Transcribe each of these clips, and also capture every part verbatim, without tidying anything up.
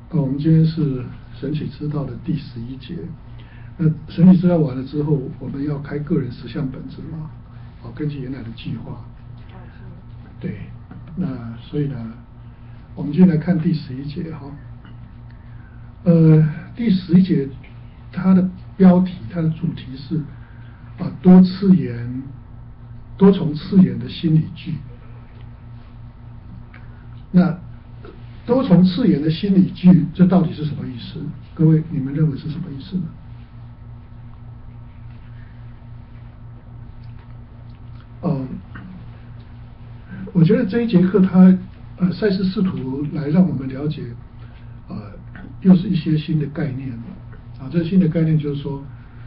呃，我们今天是神启之道的第十一节。那神启之道完了之后，我们要开个人实相本质嘛？好，根据原来的计划。对，那所以呢，我们今天来看第十一节哈。呃，第十一节它的标题，它的主题是啊多次元、多重次元的心理剧。那多重次元的心理剧，这到底是什么意思？各位，你们认为是什么意思呢？嗯，我觉得这一节课它呃，赛斯试图来让我们了解，呃，又是一些新的概念啊。这新的概念就是说，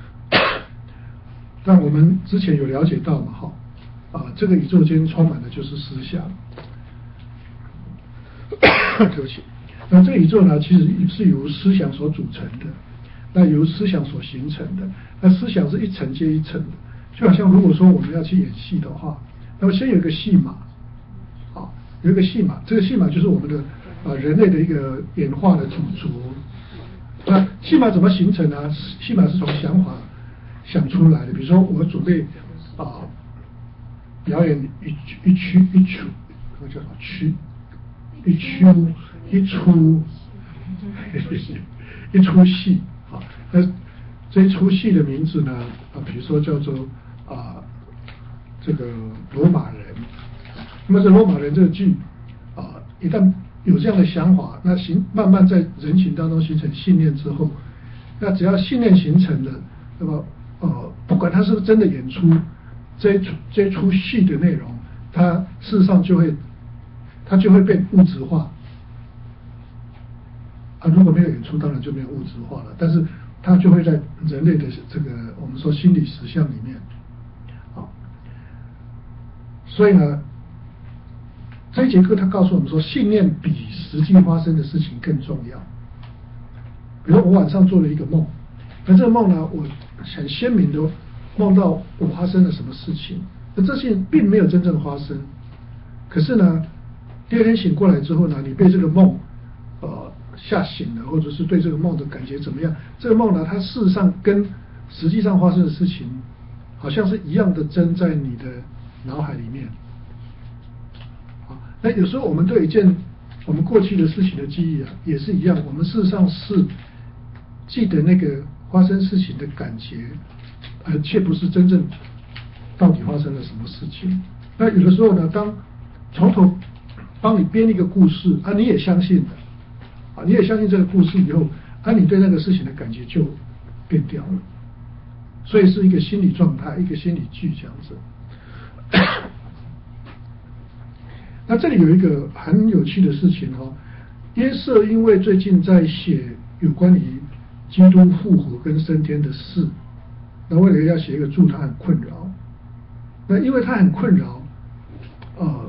但我们之前有了解到嘛，哈，啊，这个宇宙间充满的就是思想。对不起，那这个宇宙呢，其实是由思想所组成的，那由思想所形成的，那思想是一层接一层的，就好像如果说我们要去演戏的话，那么先有一个戏码，啊，有一个戏码，这个戏码就是我们的啊人类的一个演化的主轴。那戏码怎么形成呢？戏码是从想法想出来的，比如说我准备啊表演一一曲一曲，那个叫什么曲？一出一出一出戏啊，那这一出戏的名字呢啊，比如说叫做啊这个罗马人。那么这罗马人这个剧啊，一旦有这样的想法，那形慢慢在人群当中形成信念之后，那只要信念形成了，那么呃不管他是不是真的演出这一出这一出戏的内容，它事实上就会。它就会被物质化啊！如果没有演出，当然就没有物质化了。但是它就会在人类的这个我们说心理实相里面啊。所以呢，这一节课他告诉我们说，信念比实际发生的事情更重要。比如我晚上做了一个梦，那这个梦呢，我很鲜明的梦到我发生了什么事情，那这些并没有真正发生，可是呢。第二天醒过来之后呢，你被这个梦呃吓醒了，或者是对这个梦的感觉怎么样？这个梦呢，它事实上跟实际上发生的事情好像是一样的真在你的脑海里面。啊，那有时候我们对一件我们过去的事情的记忆啊，也是一样，我们事实上是记得那个发生事情的感觉，而却不是真正到底发生了什么事情。那有的时候呢，当从头帮你编一个故事啊，你也相信的啊，你也相信这个故事以后，啊，你对那个事情的感觉就变掉了，所以是一个心理状态，一个心理剧这样子。那这里有一个很有趣的事情哦，约瑟因为最近在写有关于基督复活跟升天的事，那为了要写一个注，他很困扰。那因为他很困扰，呃。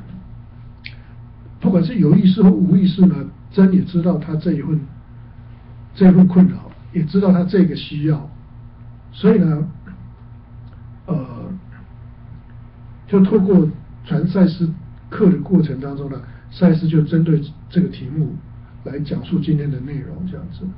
不管是有意识或无意识呢，真也知道他这一份这一份困扰，也知道他这个需要，所以呢，呃，就透过传赛斯课的过程当中呢，赛斯就针对这个题目来讲述今天的内容，这样子。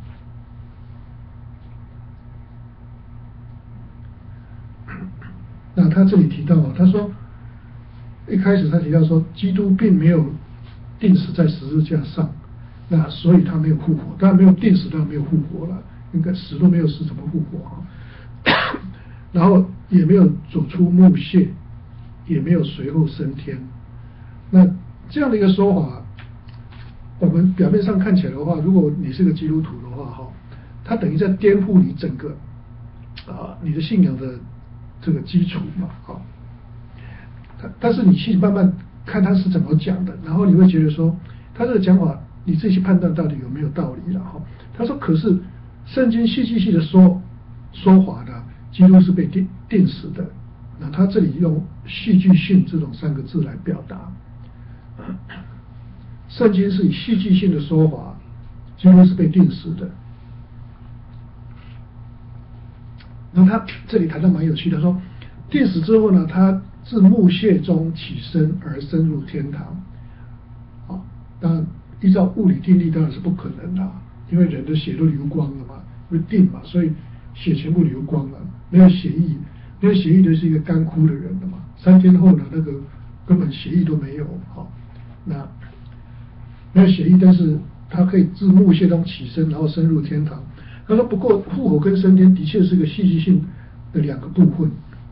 那他这里提到，他说一开始他提到说，基督并没有钉死在十字架上，那所以他没有复活，当然没有钉死，当然没有复活了，应该死都没有死，怎么复活啊？然后也没有走出墓穴，也没有随后升天。那这样的一个说法，我们表面上看起来的话，如果你是个基督徒的话，哈，它等于在颠覆你整个啊、呃、你的信仰的这个基础嘛，哈。但是你去慢慢看他是怎么讲的，然后你会觉得说，他这个讲法你自己去判断到底有没有道理了哈。他说，可是圣经戏剧性的说说法呢，基督是被钉钉死的。那他这里用戏剧性这种三个字来表达，圣经是以戏剧性的说法，基督是被钉死的。那他这里谈到蛮有趣的，说钉死之后呢，他自墓穴中起身而升入天堂。啊，当然依照物理定律当然是不可能啦，因为人的血都流光了嘛，会定嘛，所以血全部流光了，没有血液，没有血液就是一个干枯的人了嘛。三天后呢，那个根本血液都没有，好，那没有血液，但是他可以自木屑中起身，然后升入天堂。他说，不过复活跟升天的确是个戏剧性的两个部分。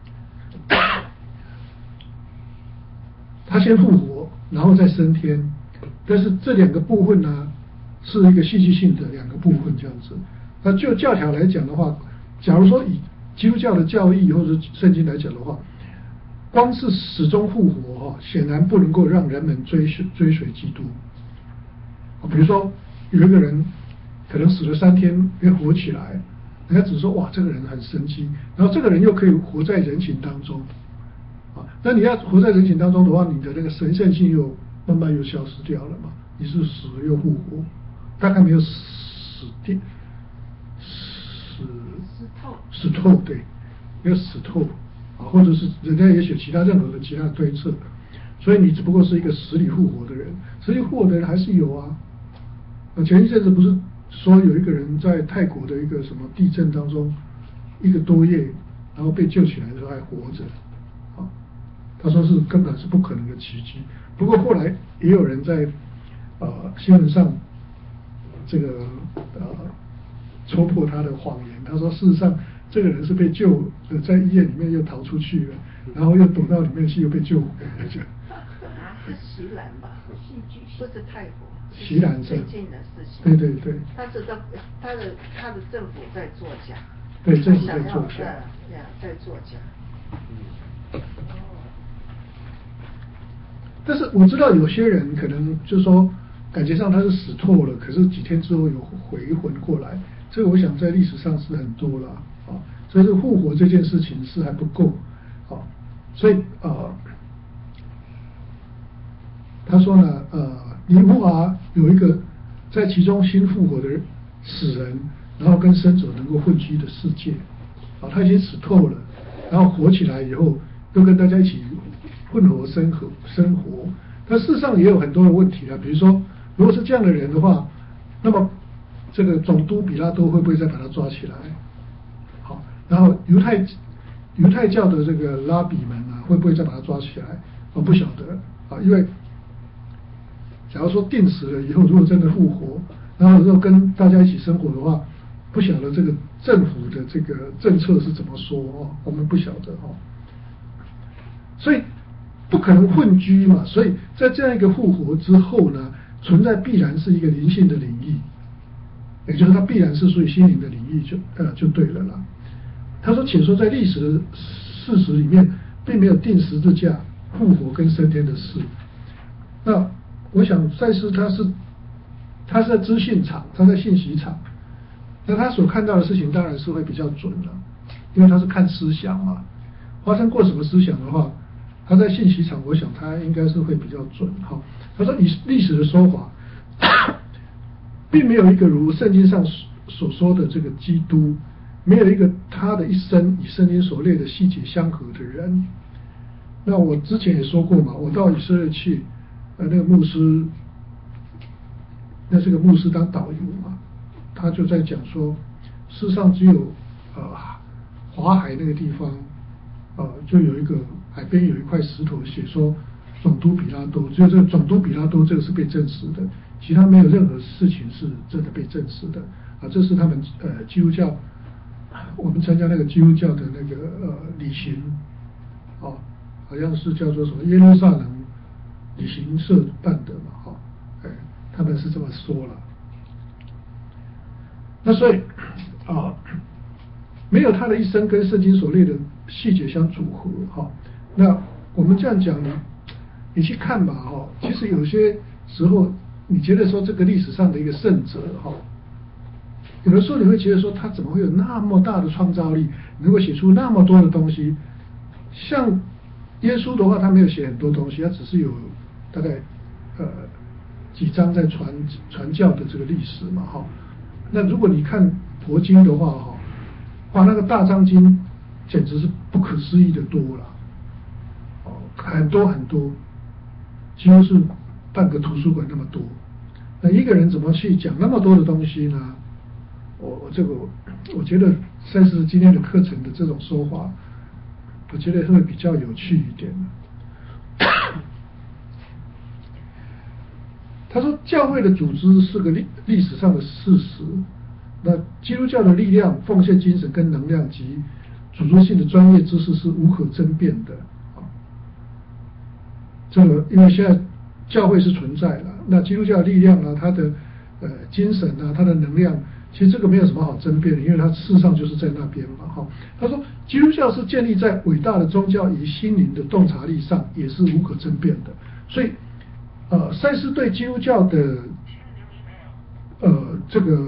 他先复活，然后再升天，但是这两个部分呢，是一个戏剧性的两个部分这样子。那就教条来讲的话，假如说以基督教的教义或者圣经来讲的话，光是始终复活哈、哦，显然不能够让人们追随追随基督。比如说有一个人可能死了三天又活起来，人家只说哇这个人很神奇，然后这个人又可以活在人群当中。啊，那你要活在人群当中的话，你的那个神圣性又慢慢又消失掉了嘛？你是死了又复活，大概没有死掉，死死透， 死透，对，没有死透啊，或者是人家也许其他任何的其他的推测，所以你只不过是一个死里复活的人，死里复活的人还是有啊。啊，前一阵子不是说有一个人在泰国的一个什么地震当中，一个多月，然后被救起来的时候还活着。他说是根本是不可能的奇迹，不过后来也有人在呃新闻上这个呃戳破他的谎言。他说事实上这个人是被救呃在医院里面又逃出去了，然后又躲到里面去又被救回来。 啊，是席兰吧？戏剧不是泰国， 席兰是最近的事情。 对对对。 他是在他的他的政府在作假。 对，政府在作假。 对呀，在作假。嗯。 但是我知道有些人可能就是说感觉上他是死透了，可是几天之后有回魂过来，这个我想在历史上是很多了啊，所以这个复活这件事情是还不够啊，所以呃，他说呢，呃，尼布甲有一个在其中新复活的死人，然后跟生者能够混居的世界啊，他已经死透了，然后活起来以后又跟大家一起混合生活生活，但事实上也有很多的问题了。比如说，如果是这样的人的话，那么这个总督比拉多会不会再把他抓起来？好，然后犹太犹太教的这个拉比们啊，会不会再把他抓起来？我不晓得啊，因为假如说定死了以后，如果真的复活，然后如果跟大家一起生活的话，不晓得这个政府的这个政策是怎么说哦，我们不晓得哦，所以。不可能混居嘛，所以在这样一个复活之后呢，存在必然是一个灵性的领域，也就是它必然是属于心灵的领域，就呃就对了啦。他说，且说在历史的事实里面，并没有定十字架、复活跟升天的事。那我想赛斯他是他是在资讯场，他在信息场，那他所看到的事情当然是会比较准了，因为他是看思想嘛，发生过什么思想的话。他在信息场，我想他应该是会比较准哈。他说以历史的说法，并没有一个如圣经上所说的这个基督，没有一个他的一生与圣经所列的细节相合的人。那我之前也说过嘛，我到以色列去，呃，那个牧师，那是个牧师当导游嘛，他就在讲说，世上只有呃华海那个地方，呃，就有一个。海边有一块石头，写说总督比拉多，只有这个总督比拉多这个是被证实的，其他没有任何事情是真的被证实的啊。这是他们呃基督教，我们参加那个基督教的那个呃旅行，哦，好像是叫做什么耶路撒冷旅行社办的嘛，哈、哦，哎，他们是这么说了。那所以啊，没有他的一生跟圣经所列的细节相组合，哈、哦。那我们这样讲呢，你去看吧，哈，其实有些时候你觉得说这个历史上的一个圣者，哈，有的时候你会觉得说他怎么会有那么大的创造力，能够写出那么多的东西？像耶稣的话，他没有写很多东西，他只是有大概呃几章在传传教的这个历史嘛，哈。那如果你看佛经的话，哈，哇，那个大藏经简直是不可思议的多了。很多很多，几乎是半个图书馆那么多。 那一个人怎么去讲那么多的东西呢？我我这个我觉得赛斯今天的课程的这种说法，我觉得会比较有趣一点。他说，教会的组织是个历历史上的事实。那基督教的力量、奉献精神跟能量及主织性的专业知识是无可争辩的啊。这个因为现在教会是存在了，那基督教的力量呢，它的呃精神啊，它的能量，其实这个没有什么好争辩的，因为它事实上就是在那边嘛。哈，他说，基督教是建立在伟大的宗教与心灵的洞察力上，也是无可争辩的。所以。呃，赛斯对基督教的，呃，这个，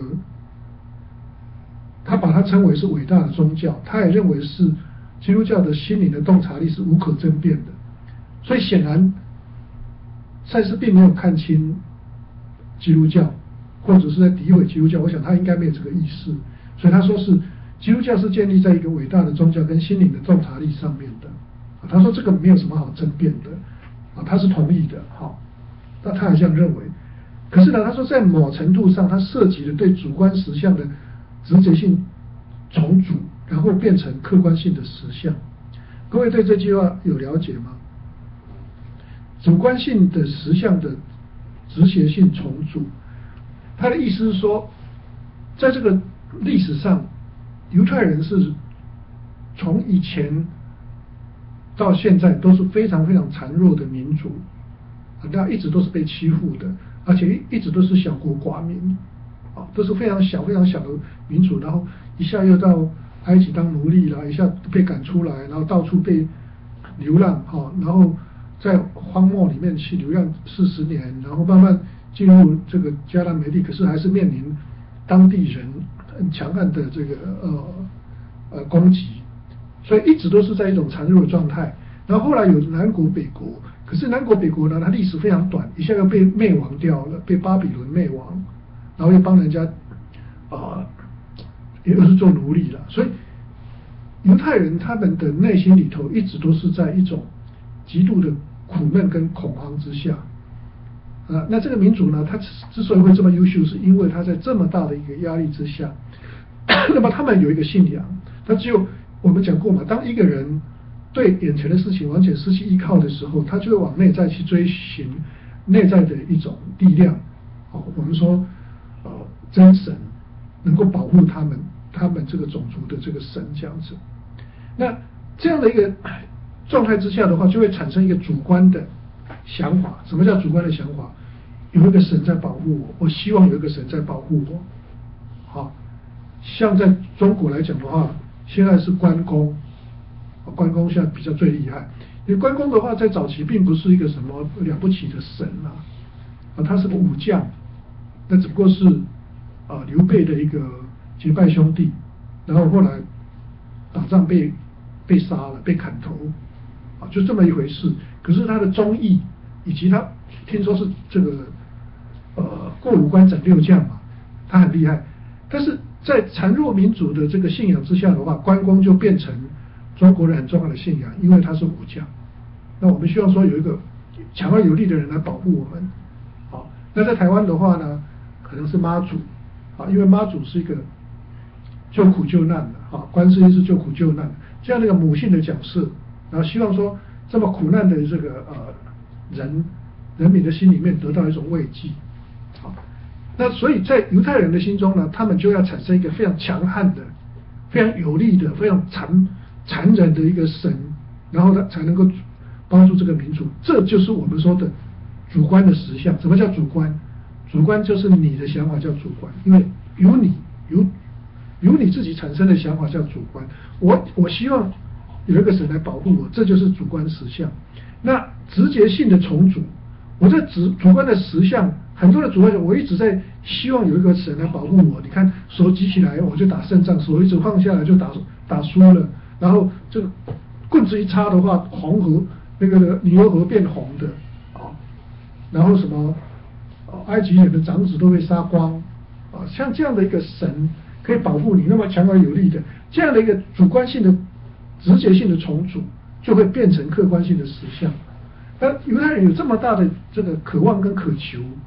他把它称为是伟大的宗教，他也认为是基督教的心灵的洞察力是无可争辩的。所以显然，赛斯并没有看清基督教，或者是在诋毁基督教。我想他应该没有这个意思，所以他说是基督教是建立在一个伟大的宗教跟心灵的洞察力上面的。啊，他说这个没有什么好争辩的，啊，他是同意的，好。那他也这样认为，可是呢，他说在某程度上，它涉及了对主观实相的直觉性重组，然后变成客观性的实相。各位对这句话有了解吗？主观性的实相的直觉性重组，他的意思是说，在这个历史上，犹太人是从以前到现在都是非常非常孱弱的民族。那一直都是被欺负的，而且一直都是小国寡民，啊，都是非常小非常小的民族，然后一下又到埃及当奴隶了，一下被赶出来，然后到处被流浪，哈，然后在荒漠里面去流浪四十年，然后慢慢进入这个迦南美地，可是还是面临当地人很强悍的这个呃呃攻击，所以一直都是在一种孱弱的状态。然后后来有南国北国。可是南国北国呢，它历史非常短，一下又被灭亡掉了，被巴比伦灭亡，然后又帮人家啊、呃，也又是做奴隶了。所以犹太人他们的内心里头一直都是在一种极度的苦闷跟恐慌之下。啊，那这个民族呢，他之所以会这么优秀，是因为他在这么大的一个压力之下，那么他们有一个信仰，他只有我们讲过嘛，当一个人对眼前的事情完全失去依靠的时候，他就会往内在去追寻内在的一种力量。哦，我们说，呃，真神能够保护他们，他们这个种族的这个神这样子。那这样的一个状态之下的话，就会产生一个主观的想法。什么叫主观的想法？有一个神在保护我，我希望有一个神在保护我。好，像在中国来讲的话，现在是关公。关公现在比较最厉害，因为关公的话在早期并不是一个什么了不起的神啊，啊，他是个武将，那只不过是啊刘备的一个结拜兄弟，然后后来打仗被被杀了，被砍头，啊，就这么一回事。可是他的忠义以及他听说是这个呃过五关斩六将嘛，他很厉害。但是在孱弱民族的这个信仰之下的话，关公就变成中国人很重要的信仰，因为他是武将。那我们希望说有一个强而有力的人来保护我们。好，那在台湾的话呢，可能是妈祖，啊，因为妈祖是一个救苦救难的，啊，观世音是救苦救难这样的一个母性的角色，然后希望说这么苦难的这个呃人人民的心里面得到一种慰藉。好，那所以在犹太人的心中呢，他们就要产生一个非常强悍的、非常有力的、非常残残忍的一个神，然后呢才能够帮助这个民族。这就是我们说的主观的实相。什么叫主观？主观就是你的想法叫主观，因为由你由由你自己产生的想法叫主观。我我希望有一个神来保护我，这就是主观实相。那直觉性的重组，我这主主观的实相，很多的主观，我一直在希望有一个神来保护我。你看手举起来我就打胜仗，手一直放下来就打打输了。然后这个棍子一插的话，红河那个尼罗河变红的啊，然后什么埃及人的长子都被杀光啊，像这样的一个神可以保护你，那么强而有力的这样的一个主观性的直觉性的重组，就会变成客观性的实相。那犹太人有这么大的这个渴望跟渴求，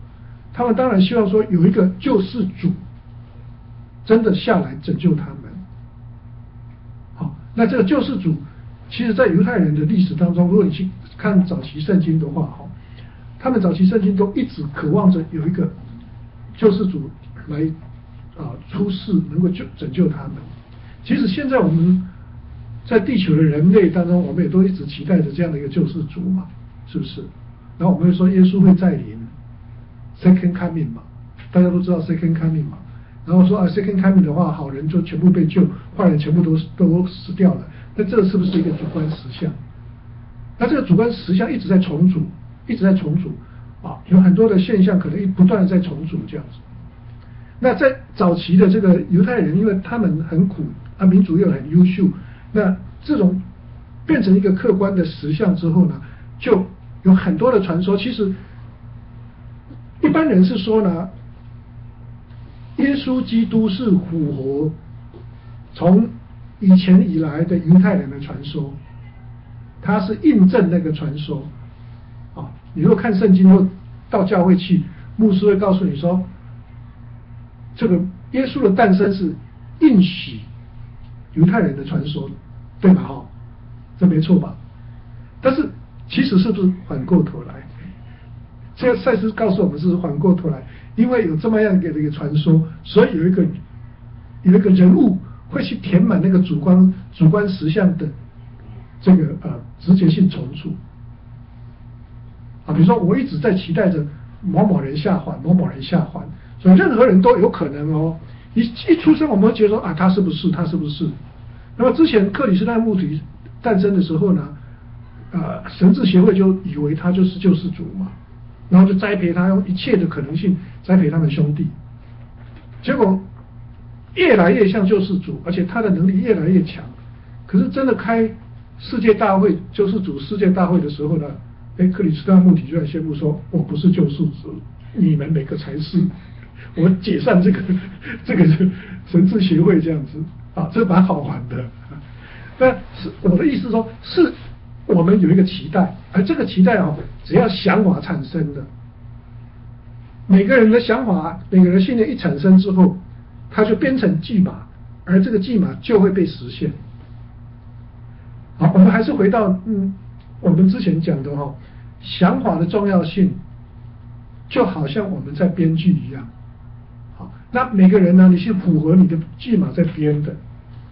他们当然希望说有一个救世主真的下来拯救他们。好，那这个救世主，其实在犹太人的历史当中，如果你去看早期圣经的话，哈，他们早期圣经都一直渴望着有一个救世主来啊出世，能够救拯救他们。其实现在我们在地球的人类当中，我们也都一直期待着这样的一个救世主嘛，是不是？然后我们会说耶稣会再临 ，second coming 嘛，大家都知道 second coming 嘛。然后说啊 second coming 的话，好人就全部被救，坏人全部都都死掉了。那这是不是一个主观实相？那这个主观实相一直在重组，一直在重组啊，有很多的现象可能一不断的在重组这样子。那在早期的这个犹太人，因为他们很苦啊，民族又很优秀，那这种变成一个客观的实相之后呢，就有很多的传说。其实一般人是说呢，耶稣基督是符合从以前以来的犹太人的传说，他是印证那个传说啊。你如果看圣经或到教会去，牧师会告诉你说，这个耶稣的诞生是应许犹太人的传说，对吧？哈，这没错吧？但是其实是不是反过头来？这个赛斯告诉我们是反过头来，因为有这么样的一个传说，所以有一个有一个人物会去填满那个主观主观实相的这个呃直觉性重组啊。比如说，我一直在期待着某某人下凡，某某人下凡，所以任何人都有可能哦。一一出生，我们会觉得说啊，他是不是？他是不是？那么之前克里斯坦穆提诞生的时候呢，呃，神智协会就以为他就是救世主嘛，然后就栽培他，用一切的可能性栽培他们兄弟。结果越来越像救世主，而且他的能力越来越强。可是真的开世界大会，救世主世界大会的时候呢，哎，克里斯坦穆提居然宣布说，我不是救世主，你们每个才是。我们解散这个这个神智协会这样子啊，这蛮好玩的。但是我的意思说，是我们有一个期待，而这个期待哦，只要想法产生的，每个人的想法，每个人信念一产生之后，它就编成计码，而这个计码就会被实现。好，我们还是回到嗯，我们之前讲的哈、哦，想法的重要性，就好像我们在编剧一样。好，那每个人呢，你是符合你的计码在编的。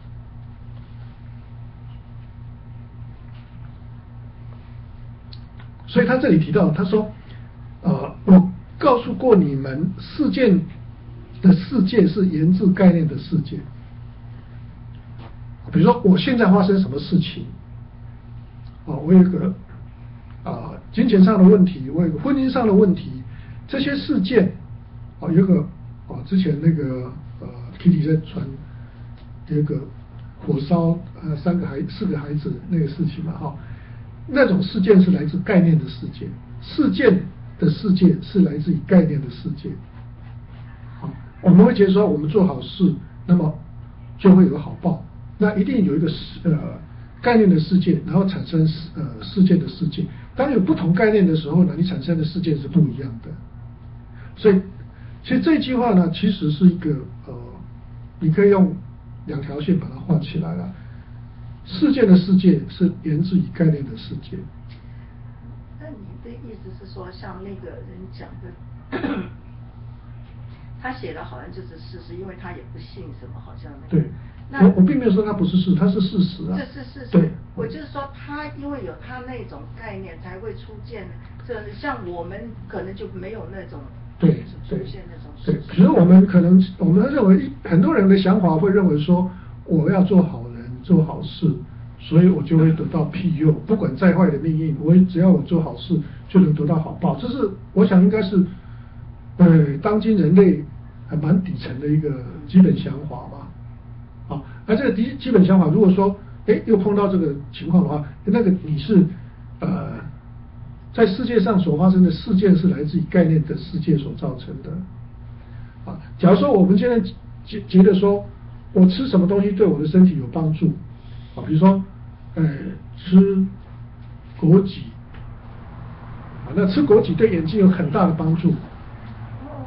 所以他这里提到，他说，呃，我告诉过你们，事件的世界是源自概念的世界。比如说，我现在发生什么事情，啊，我有一个啊金钱上的问题，我有个婚姻上的问题，这些事件，啊，有一个啊之前那个呃 Kitty 在传有一个火烧呃三个孩四个孩子那个事情嘛，哈。那种事件是来自概念的世界，事件的世界是来自于概念的世界。好，我们会觉得说，我们做好事，那么就会有好报。那一定有一个呃概念的世界，然后产生呃事件的世界。当有不同概念的时候呢，你产生的事件是不一样的。所以，其实这句话呢，其实是一个呃，你可以用两条线把它画起来了。事件的世界是源自于概念的世界。 那你的意思是说，像那个人讲的，他写的好像就是事实，因为他也不信什么，好像那个。对。那我我并没有说他不是事，他是事实啊。 这是事实。 对。 我就是说，他因为有他那种概念，才会出现。这像我们可能就没有那种。 对对。出现那种事实。对，其实我们可能我们认为很多人的想法会认为说，我要做好人。做好事，所以我就会得到庇佑。不管再坏的命运，我只要我做好事，就能得到好报。这是我想应该是，呃，当今人类还蛮底层的一个基本想法吧。啊，而这个基基本想法，如果说，哎，又碰到这个情况的话，那个你是呃，在世界上所发生的事件是来自于概念的世界所造成的。啊，假如说我们现在觉觉得说。我吃什么东西对我的身体有帮助啊？比如说，呃，吃枸杞啊，那吃枸杞对眼睛有很大的帮助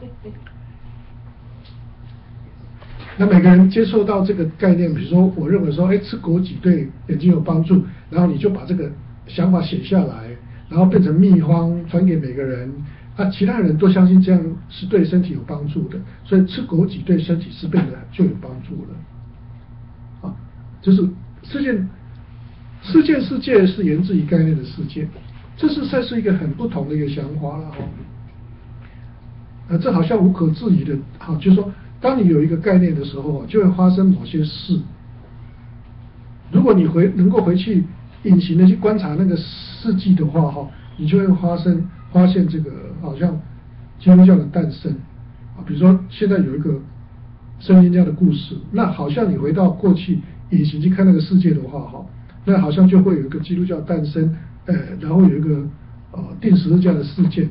那每个人接受到这个概念，比如说我认为说，哎，吃枸杞对眼睛有帮助，然后你就把这个想法写下来，然后变成秘方传给每个人，啊，其他人都相信这样是对身体有帮助的，所以吃枸杞对身体是变得就有帮助了。啊，就是事件，事件世界是源自于概念的世界，这是算是一个很不同的一个想法了哦。呃，这好像无可置疑的，好，就是说，当你有一个概念的时候，就会发生某些事。如果你回能够回去隐形的去观察那个事迹的话，哈，你就会发生发现这个好像基督教的诞生啊，比如说现在有一个圣经这样的故事，那好像你回到过去隐形去看那个世界的话，哈，那好像就会有一个基督教诞生，呃，然后有一个呃定十字架的事件。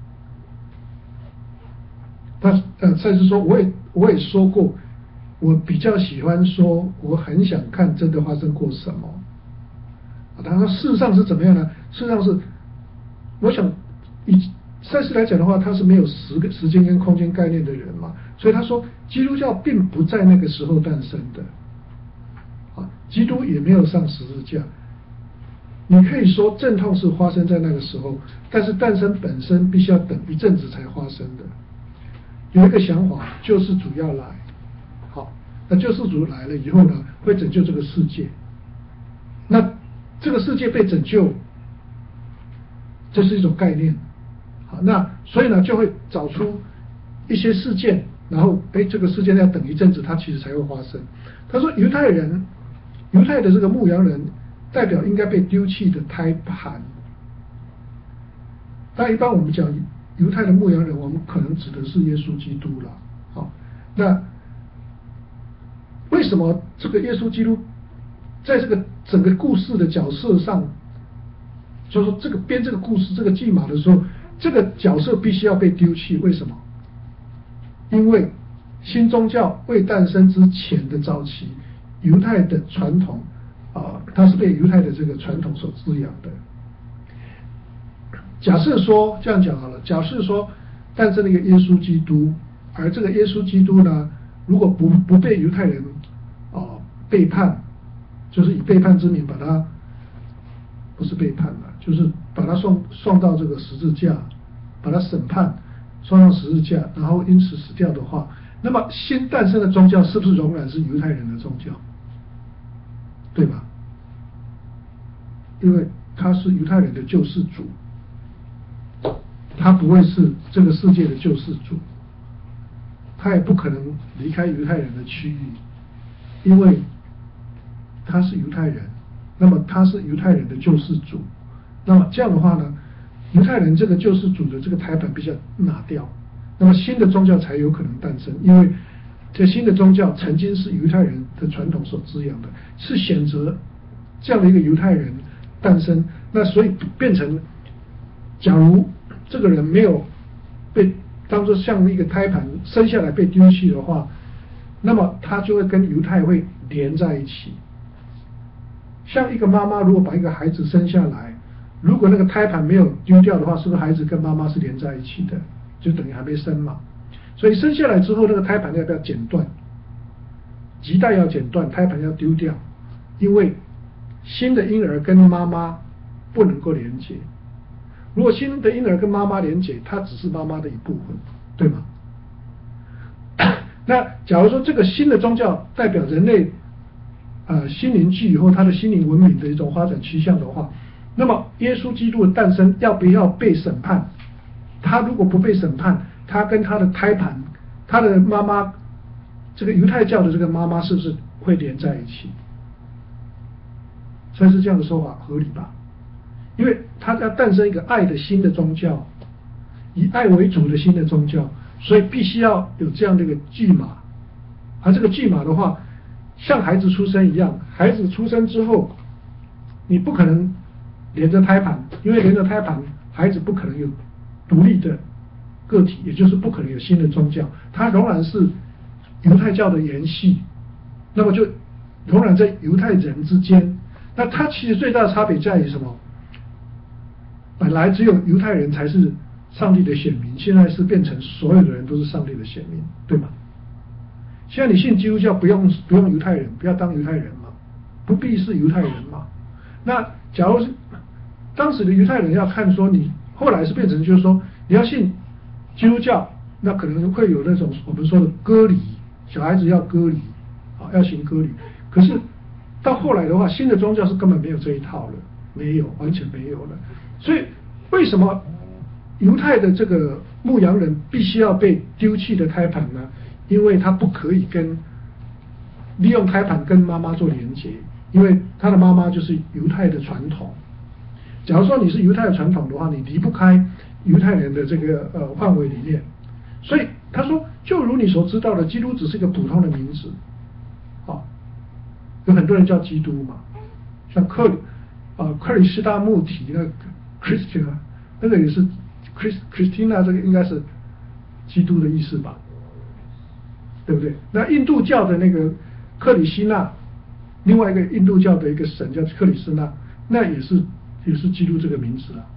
那呃，再是说，我也我也说过，我比较喜欢说，我很想看真的发生过什么。啊，当然事实上是怎么样呢？事实上是，我想以赛斯来讲的话，他是没有时个时间跟空间概念的人嘛，所以他说基督教并不在那个时候诞生的，啊，基督也没有上十字架。你可以说阵痛是发生在那个时候，但是诞生本身必须要等一阵子才发生的。有一个想法，救世主要来，好，那救世主来了以后呢，会拯救这个世界。那这个世界被拯救，这是一种概念，好，那所以呢，就会找出一些事件，然后哎，这个事件要等一阵子，它其实才会发生。他说，犹太人，犹太的这个牧羊人，代表应该被丢弃的胎盘。但一般我们讲犹太的牧羊人，我们可能指的是耶稣基督了。好，那为什么这个耶稣基督在这个整个故事的角色上，就是说这个编这个故事这个记码的时候，这个角色必须要被丢弃？为什么？因为新宗教未诞生之前的早期，犹太的传统啊，它是被犹太的这个传统所滋养的。假设说这样讲好了，假设说诞生了一个耶稣基督，而这个耶稣基督呢，如果不不被犹太人啊、呃、背叛，就是以背叛之名把他，不是背叛了，就是把他送送到这个十字架，把他审判，送上十字架，然后因此死掉的话，那么新诞生的宗教是不是仍然是犹太人的宗教？对吧？因为他是犹太人的救世主。他不会是这个世界的救世主，他也不可能离开犹太人的区域，因为他是犹太人，那么他是犹太人的救世主，那么这样的话呢，犹太人这个救世主的这个台本必须要拿掉，那么新的宗教才有可能诞生，因为这新的宗教曾经是犹太人的传统所滋养的，是选择这样的一个犹太人诞生，那所以变成，假如这个人没有被当作像一个胎盘生下来被丢弃的话，那么他就会跟犹太会连在一起。像一个妈妈如果把一个孩子生下来，如果那个胎盘没有丢掉的话，是不是孩子跟妈妈是连在一起的？就等于还没生嘛。所以生下来之后，那个胎盘要不要剪断？脐带要剪断，胎盘要丢掉，因为新的婴儿跟妈妈不能够连接。如果新的婴儿跟妈妈连结，它只是妈妈的一部分，对吗？那假如说这个新的宗教代表人类呃心灵具以后他的心灵文明的一种发展趋向的话，那么耶稣基督的诞生要不要被审判？他如果不被审判，他跟他的胎盘，他的妈妈，这个犹太教的这个妈妈是不是会连在一起？所以是这样的说法合理吧？因为他要诞生一个爱的新的宗教，以爱为主的新的宗教，所以必须要有这样的一个句码。而这个句码的话，像孩子出生一样，孩子出生之后，你不可能连着胎盘，因为连着胎盘，孩子不可能有独立的个体，也就是不可能有新的宗教，它仍然是犹太教的延续，那么就仍然在犹太人之间。那它其实最大的差别在于什么？本来只有犹太人才是上帝的选民，现在是变成所有的人都是上帝的选民，对吗？现在你信基督教不用不用犹太人，不要当犹太人嘛，不必是犹太人嘛。那假如是当时的犹太人要看说你后来是变成就是说你要信基督教，那可能会有那种我们说的割礼，小孩子要割礼啊，要行割礼。可是到后来的话，新的宗教是根本没有这一套了，没有，完全没有了。所以为什么犹太的这个牧羊人必须要被丢弃的胎盘呢？因为他不可以跟利用胎盘跟妈妈做连结，因为他的妈妈就是犹太的传统。假如说你是犹太的传统的话，你离不开犹太人的这个呃范围里面。所以他说，就如你所知道的，基督只是一个普通的名字，啊，有很多人叫基督嘛，像克里啊、呃、克里斯大穆提那个 Christian 那个也是 Christ Christina 这个应该是基督的意思吧，对不对？那印度教的那个克里希那，另外一个印度教的一个神叫克里斯那，那也是也是基督这个名字啊。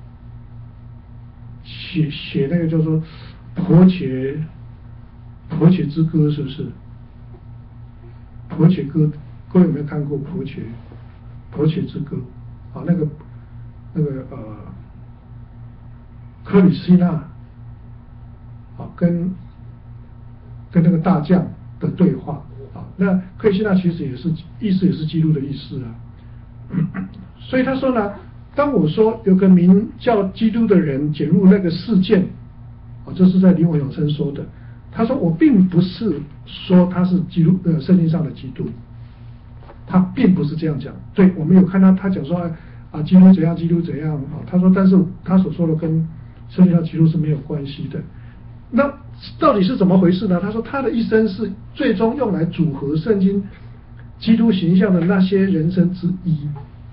写写那个叫做婆伽婆伽之歌，是不是？婆伽歌，各位有没有看过婆伽婆伽之歌？啊，那个那个呃克里希那啊跟跟那个大将的对话啊，那克里希那其实也是意思也是基督的意思啊。所以他说呢，当我说有个名叫基督的人卷入那个事件，啊，这是在灵魂永生说的。他说我并不是说他是基督呃圣经上的基督，他并不是这样讲。对，我们有看到他讲说啊，基督怎样，基督怎样啊。他说，但是他所说的跟圣经上基督是没有关系的。那到底是怎么回事呢？他说他的一生是最终用来组合圣经基督形象的那些人生之一。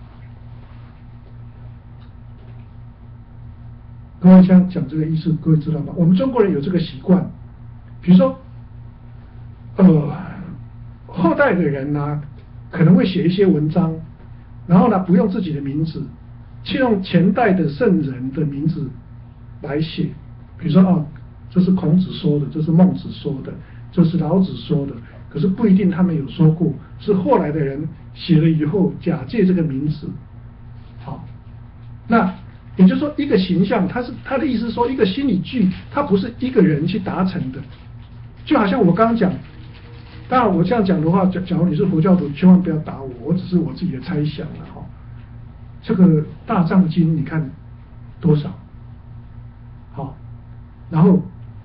各位想讲这个意思，各位知道吗？我们中国人有这个习惯，比如说，呃，后代的人呢、啊，可能会写一些文章，然后呢，不用自己的名字，去用前代的圣人的名字来写。比如说哦，这是孔子说的，这是孟子说的，这是老子说的，可是不一定他们有说过，是后来的人写了以后假借这个名字。好，那也就是说，一个形象，他是他的意思是说，一个心理剧，它不是一个人去达成的。就好像我刚刚讲，当然我这样讲的话，假假如你是佛教徒，千万不要打我，我只是我自己的猜想了哈。这个大藏经你看多少？好，然后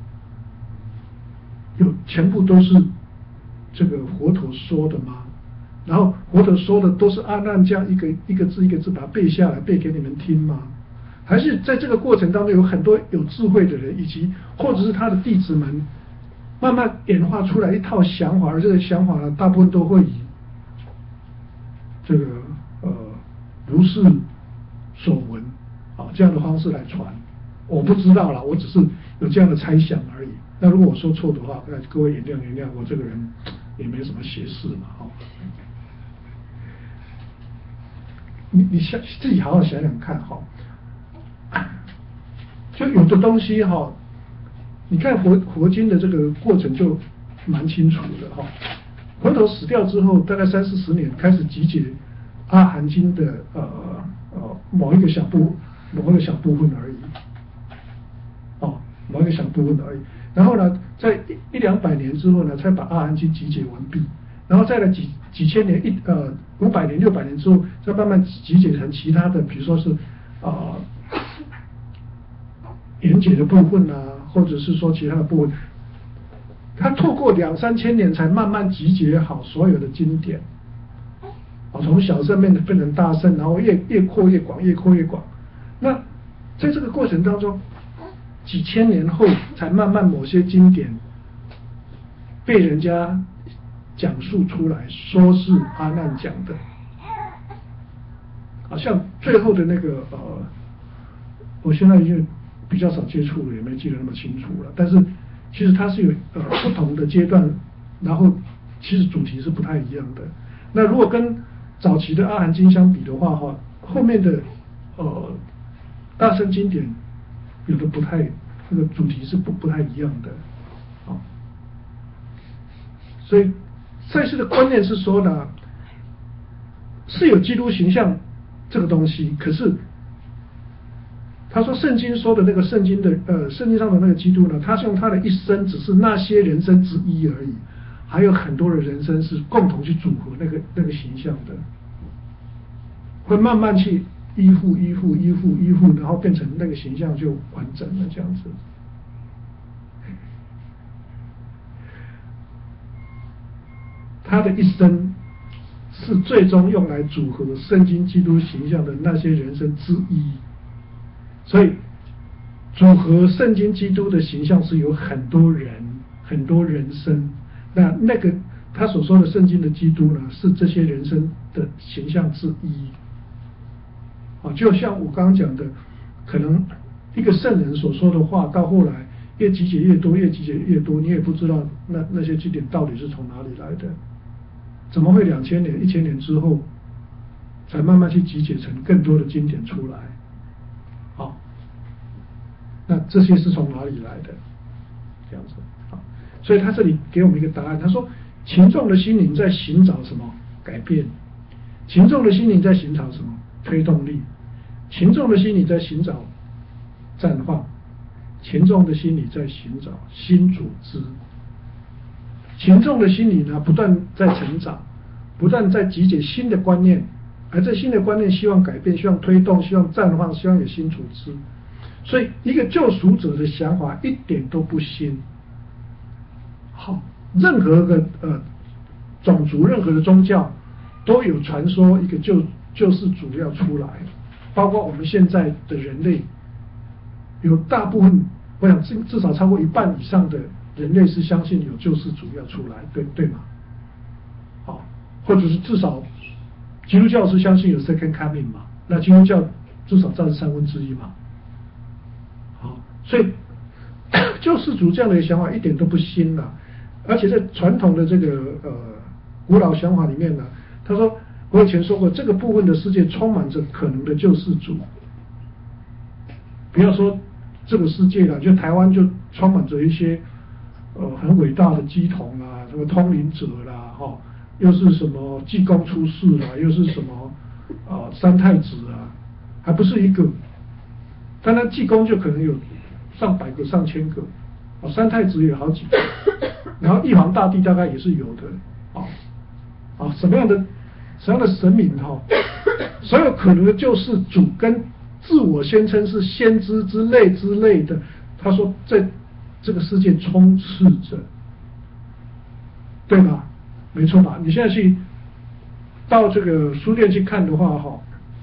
有全部都是这个佛陀说的吗？然后佛陀说的都是阿难这样一个一个字一个字把它背下来背给你们听吗？还是在这个过程当中有很多有智慧的人，以及或者是他的弟子们，慢慢演化出来一套想法，而这个想法呢，大部分都会以这个呃如是所闻啊这样的方式来传。我不知道啦，我只是有这样的猜想而已。那如果我说错的话，那各位原谅原谅，我这个人也没什么学识嘛，哈、哦。你你想自己好好想想看，哈、哦。就有的东西哈、哦，你看佛佛经的这个过程就蛮清楚的哈、哦。佛陀死掉之后，大概三四十年开始集结阿含经的呃呃某一个小部某一个小部分而已，哦，某一个小部分而已。然后呢，在一一两百年之后呢，才把阿含经集结完毕。然后再来几几千年一呃五百年六百年之后，再慢慢集结成其他的，比如说是啊。呃言解的部分啊，或者是说其他的部分，他透过两三千年才慢慢集结好所有的经典，啊，从小圣变变成大圣，然后越越扩越广，越扩越广。那在这个过程当中，几千年后才慢慢某些经典被人家讲述出来，说是阿难讲的，好像最后的那个呃，我现在就比较少接触了，也没记得那么清楚了。但是其实它是有呃不同的阶段，然后其实主题是不太一样的。那如果跟早期的阿含经相比的话，哈，后面的呃大乘经典有的不太那个主题是不不太一样的，啊，所以赛斯的观念是说呢，是有基督形象这个东西，可是他说圣经说的那个圣经的呃圣经上的那个基督呢，他是用他的一生只是那些人生之一而已，还有很多的人生是共同去组合那个那个形象的，会慢慢去依附依附依附依附，然后变成那个形象就完整了这样子。他的一生是最终用来组合圣经基督形象的那些人生之一，所以组合圣经基督的形象是有很多人很多人生，那那个他所说的圣经的基督呢，是这些人生的形象之一。啊，就像我刚刚讲的，可能一个圣人所说的话，到后来越集结越多，越集结越多，你也不知道那那些经典到底是从哪里来的，怎么会两千年、一千年之后，才慢慢去集结成更多的经典出来？好，那这些是从哪里来的？这样子啊，所以他这里给我们一个答案，他说：群众的心灵在寻找什么？改变。群众的心灵在寻找什么？推动力。群众的心理在寻找绽放，群众的心理在寻找新组织。群众的心理呢，不断在成长，不断在集结新的观念，而这新的观念希望改变，希望推动，希望绽放，希望有新组织。所以，一个救赎者的想法一点都不新。好，任何个呃种族、任何的宗教都有传说，一个救救世主要出来。包括我们现在的人类，有大部分，我想至至少超过一半以上的人类是相信有救世主要出来，对对吗？好，或者是至少基督教是相信有 second coming 嘛，那基督教至少占三分之一嘛。好，所以救世主这样的想法一点都不新了，而且在传统的这个呃古老想法里面呢，他说。我以前说过，这个部分的世界充满着可能的救世主。不要说这个世界了，就台湾就充满着一些呃很伟大的乩童啊，什么通灵者啦，哈、哦，又是什么济公出世啦，又是什么啊、呃、三太子啊，还不是一个。当然济公就可能有上百个、上千个，哦，三太子也有好几个，然后玉皇大帝大概也是有的，啊、哦、啊、哦、什么样的？什么样的神明哈，所有可能的救世主跟自我宣称是先知之类之类的，他说在这个世界充斥着，对吧？没错吧？你现在去到这个书店去看的话哈，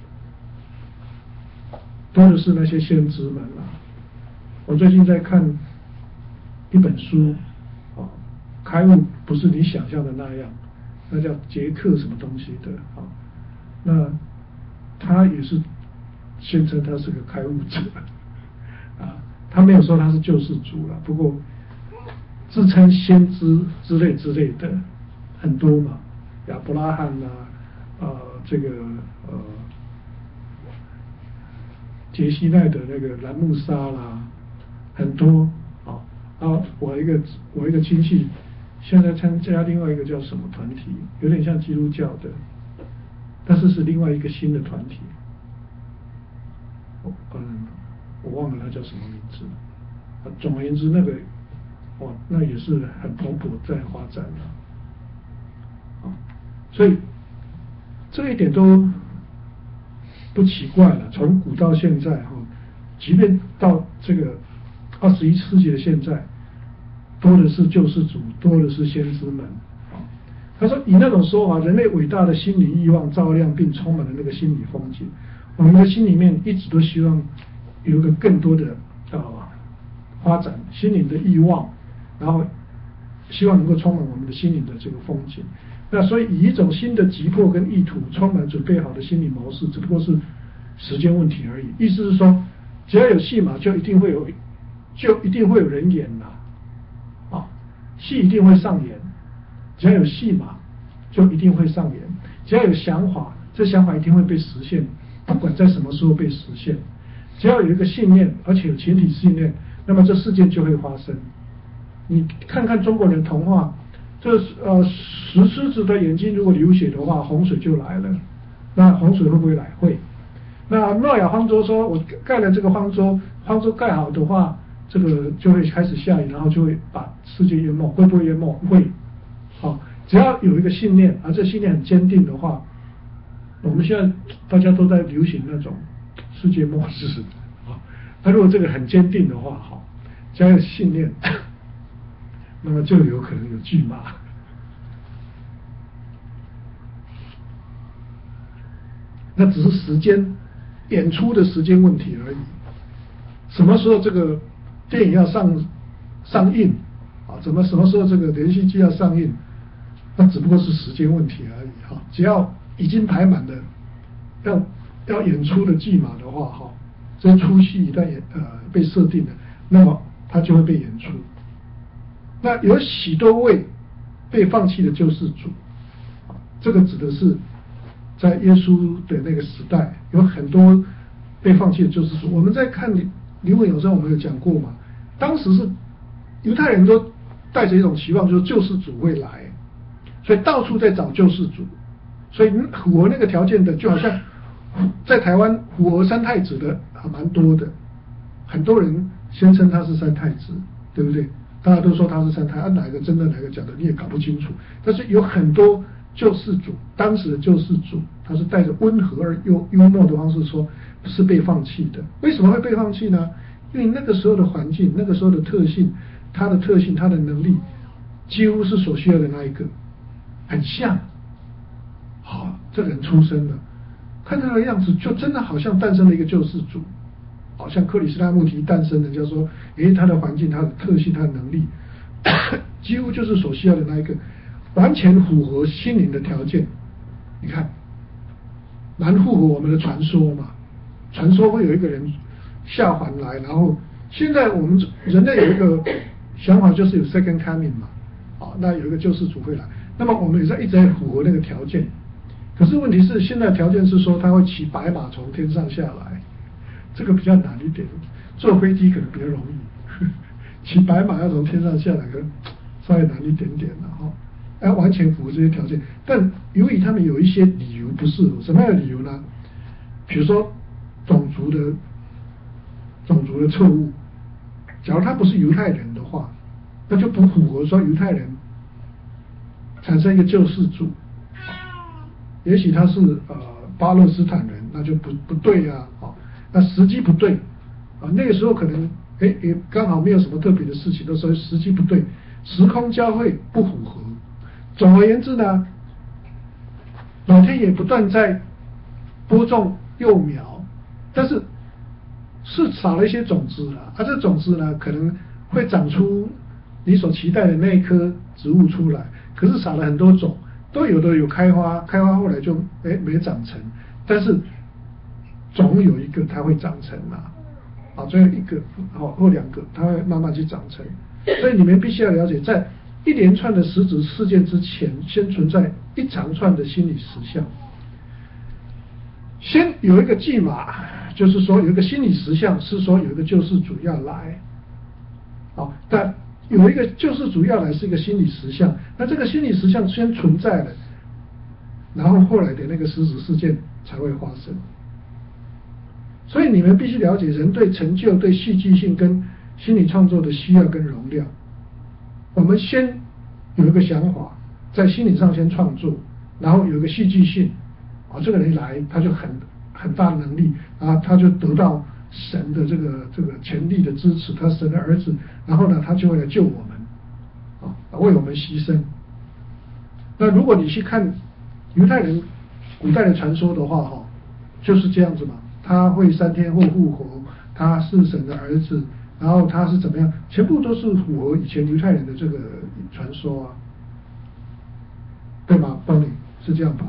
多的是那些先知们啊。我最近在看一本书啊，开悟不是你想象的那样。那叫杰克什么东西的啊？那他也是宣称他是个开悟者啊，他没有说他是救世主了，不过自称先知之类之类的很多嘛，亚伯拉罕啦、啊，呃，这个呃，杰西奈的那个兰木沙啦，很多啊啊，我一个我一个亲戚。现在参加另外一个叫什么团体，有点像基督教的，但是是另外一个新的团体。我嗯，我忘了它叫什么名字。啊，总而言之，那个哇，那也是很蓬勃在发展的。啊，所以这一点都不奇怪了。从古到现在哈，即便到这个二十一世纪的现在。多的是救世主，多的是先知们。他说，以那种说法，人类伟大的心理欲望照亮并充满了那个心理风景。我们的心里面一直都希望有一个更多的呃发展心灵的欲望，然后希望能够充满我们的心灵的这个风景。那所以以一种新的急迫跟意图，充满准备好的心理模式，只不过是时间问题而已。意思是说，只要有戏码，就一定会有，就一定会有人演啦。戏一定会上演，只要有戏码，就一定会上演。只要有想法，这想法一定会被实现，不管在什么时候被实现。只要有一个信念，而且有群体信念， 那么这事件就会发生。你看看中国人童话，这呃石狮子的眼睛如果流血的话，洪水就来了。那洪水会不会来？会。那诺亚方舟说，我盖了这个方舟，方舟盖好的话，这个就会开始下雨，然后就会把世界淹没。会不会淹没？会。好，只要有一个信念，而这信念很坚定的话，我们现在大家都在流行那种世界末日啊。那如果这个很坚定的话，好，加有信念，那么就有可能有巨马。那只是时间演出的时间问题而已。什么时候这个电影要上上映啊？怎么什么时候这个连续剧要上映？那只不过是时间问题而已哈。只要已经排满了要要演出的剧码的话哈，这些出戏一旦演呃被设定了，那么它就会被演出。那有许多位被放弃的救世主，这个指的是在耶稣的那个时代，有很多被放弃的救世主。我们在看灵魂永生，我们有讲过嘛？当时是犹太人都带着一种期望，就是救世主会来，所以到处在找救世主。所以符合那个条件的，就好像在台湾符合三太子的还蛮多的，很多人宣称他是三太子，对不对？大家都说他是三太，啊哪个真的哪个假的你也搞不清楚。但是有很多救世主，当时的救世主，他是带着温和而又幽默的方式说，是被放弃的。为什么会被放弃呢？因为那个时候的环境，那个时候的特性，他的特性，他的能力，几乎是所需要的那一个，很像。好、哦，这个人出生了，看他的样子，就真的好像诞生了一个救世主，好像克里斯纳穆提诞生的，就是说，诶，他的环境、他的特性、他的能力，几乎就是所需要的那一个。完全符合心灵的条件，你看，蛮符合我们的传说嘛。传说会有一个人下凡来，然后现在我们人类有一个想法，就是有 second coming 嘛，啊，那有一个救世主会来，那么我们也在一直在符合那个条件。可是问题是，现在条件是说他会骑白马从天上下来，这个比较难一点。坐飞机可能比较容易，骑白马要从天上下来，可能稍微难一点点了哈。要完全符合这些条件，但由于他们有一些理由不适合，什么样的理由呢？比如说种族的种族的错误，假如他不是犹太人的话，那就不符合说犹太人产生一个救世主。也许他是呃巴勒斯坦人，那就不不对啊，啊，那时机不对啊，那个时候可能哎也刚好没有什么特别的事情的时候，时机不对，时空交汇不符合。总而言之呢，老天爷不断在播种幼苗，但是是撒了一些种子了，而、啊、这种子呢可能会长出你所期待的那一棵植物出来，可是撒了很多种，都有的有开花，开花后来就哎没长成，但是总有一个它会长成啊，啊，最后一个好或两个，它会慢慢去长成，所以你们必须要了解，在一连串的实质事件之前，先存在一长串的心理实相。先有一个计码，就是说有一个心理实相，是说有一个救世主要来。好，但有一个救世主要来是一个心理实相，那这个心理实相先存在了，然后后来的那个实质事件才会发生。所以你们必须了解人对成就、对戏剧性跟心理创作的需要跟容量。我们先有一个想法，在心理上先创作，然后有一个戏剧性，啊，这个人来他就很很大的能力，啊，他就得到神的这个这个全力的支持，他神的儿子，然后呢，他就会来救我们，啊，为我们牺牲。那如果你去看犹太人古代的传说的话，哈，就是这样子嘛，他会三天后复活，他是神的儿子。然后他是怎么样？全部都是符合以前犹太人的这个传说啊，对吗？邦尼是这样吧？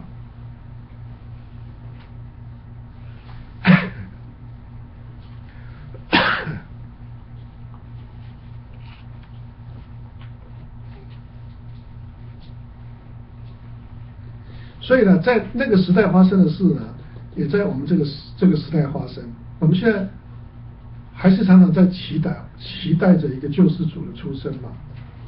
所以呢，在那个时代发生的事呢，也在我们这个这个时代发生。我们现在还是常常在期待期待着一个救世主的出生嘛。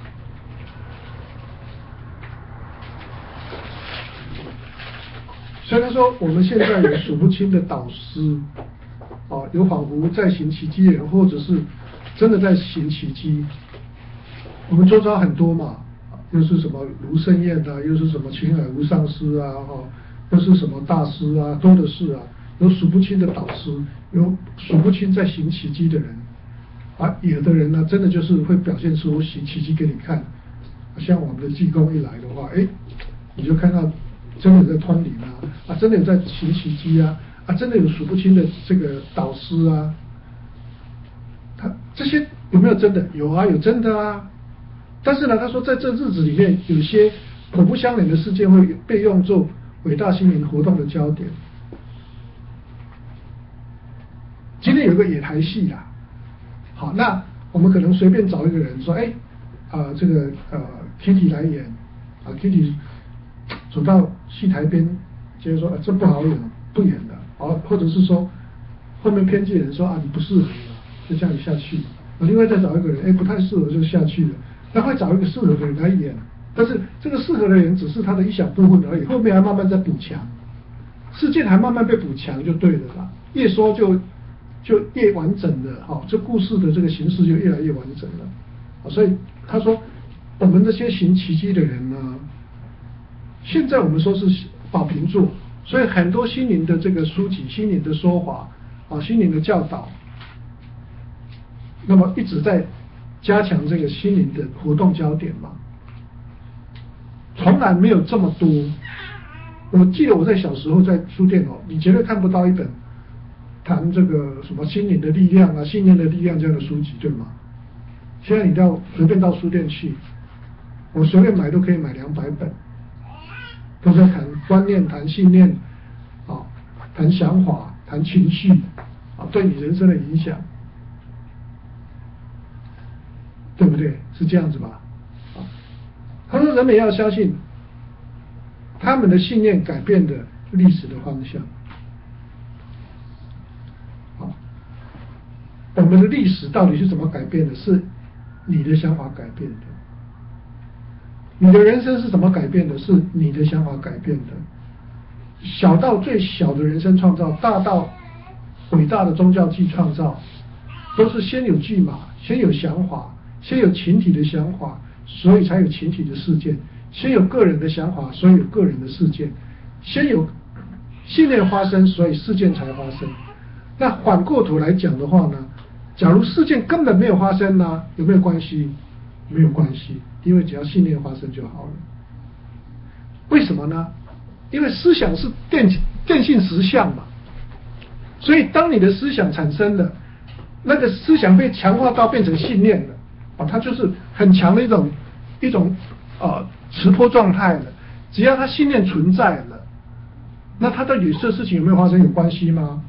虽然说我们现在有数不清的导师，啊，有仿佛在行奇迹的人，或者是真的在行奇迹。我们周遭很多嘛，又是什么卢胜彦啊，又是什么青海无上师啊，哈，又是什么大师啊，多的是啊，有数不清的导师，有数不清在行奇迹的人，啊，有的人呢，真的就是会表现出行奇迹给你看，像我们的济公一来的话，哎，你就看到。真的有在通灵啊，啊，真的有在行奇迹啊，啊，真的有数不清的这个导师啊，他这些有没有真的？有啊，有真的啊。但是呢，他说在这日子里面，有些恐怖相连的事件会被用作伟大心灵活动的焦点。今天有个野台戏啦，好，那我们可能随便找一个人说，哎，啊、呃，这个呃 Kitty 来演，啊 Kitty。走到戏台边，接着说、啊、这不好演，不演了。好，或者是说后面偏见人说啊你不适合了，就叫你下去。另外再找一个人，哎不太适合就下去了。那会找一个适合的人来演，但是这个适合的人只是他的一小部分而已，后面还慢慢在补强，事件还慢慢被补强就对了啦。越说就就越完整了，好，这故事的这个形式就越来越完整了。所以他说我们这些行奇迹的人呢。现在我们说是宝瓶座，所以很多心灵的这个书籍、心灵的说法啊、心灵的教导，那么一直在加强这个心灵的活动焦点嘛，从来没有这么多。我记得我在小时候在书店哦，你绝对看不到一本谈这个什么心灵的力量啊、信念的力量这样的书籍，对吗？现在你到随便到书店去，我随便买都可以买两百本。都在谈观念、谈信念，啊，谈想法、谈情绪，啊，对你人生的影响，对不对？是这样子吧？啊，他说人们要相信，他们的信念改变的历史的方向。好，我们的历史到底是怎么改变的？是你的想法改变的。你的人生是怎么改变的？是你的想法改变的。小到最小的人生创造，大到伟大的宗教纪创造，都是先有剧码，先有想法，先有群体的想法，所以才有群体的事件；先有个人的想法，所以有个人的事件；先有信念发生，所以事件才发生。那反过头来讲的话呢，假如事件根本没有发生呢，有没有关系？没有关系，因为只要信念发生就好了。为什么呢？因为思想是电电性实相嘛，所以当你的思想产生了，那个思想被强化到变成信念了，啊，它就是很强的一种一种呃磁波状态了。只要它信念存在了，那它到底这事情有没有发生有关系吗？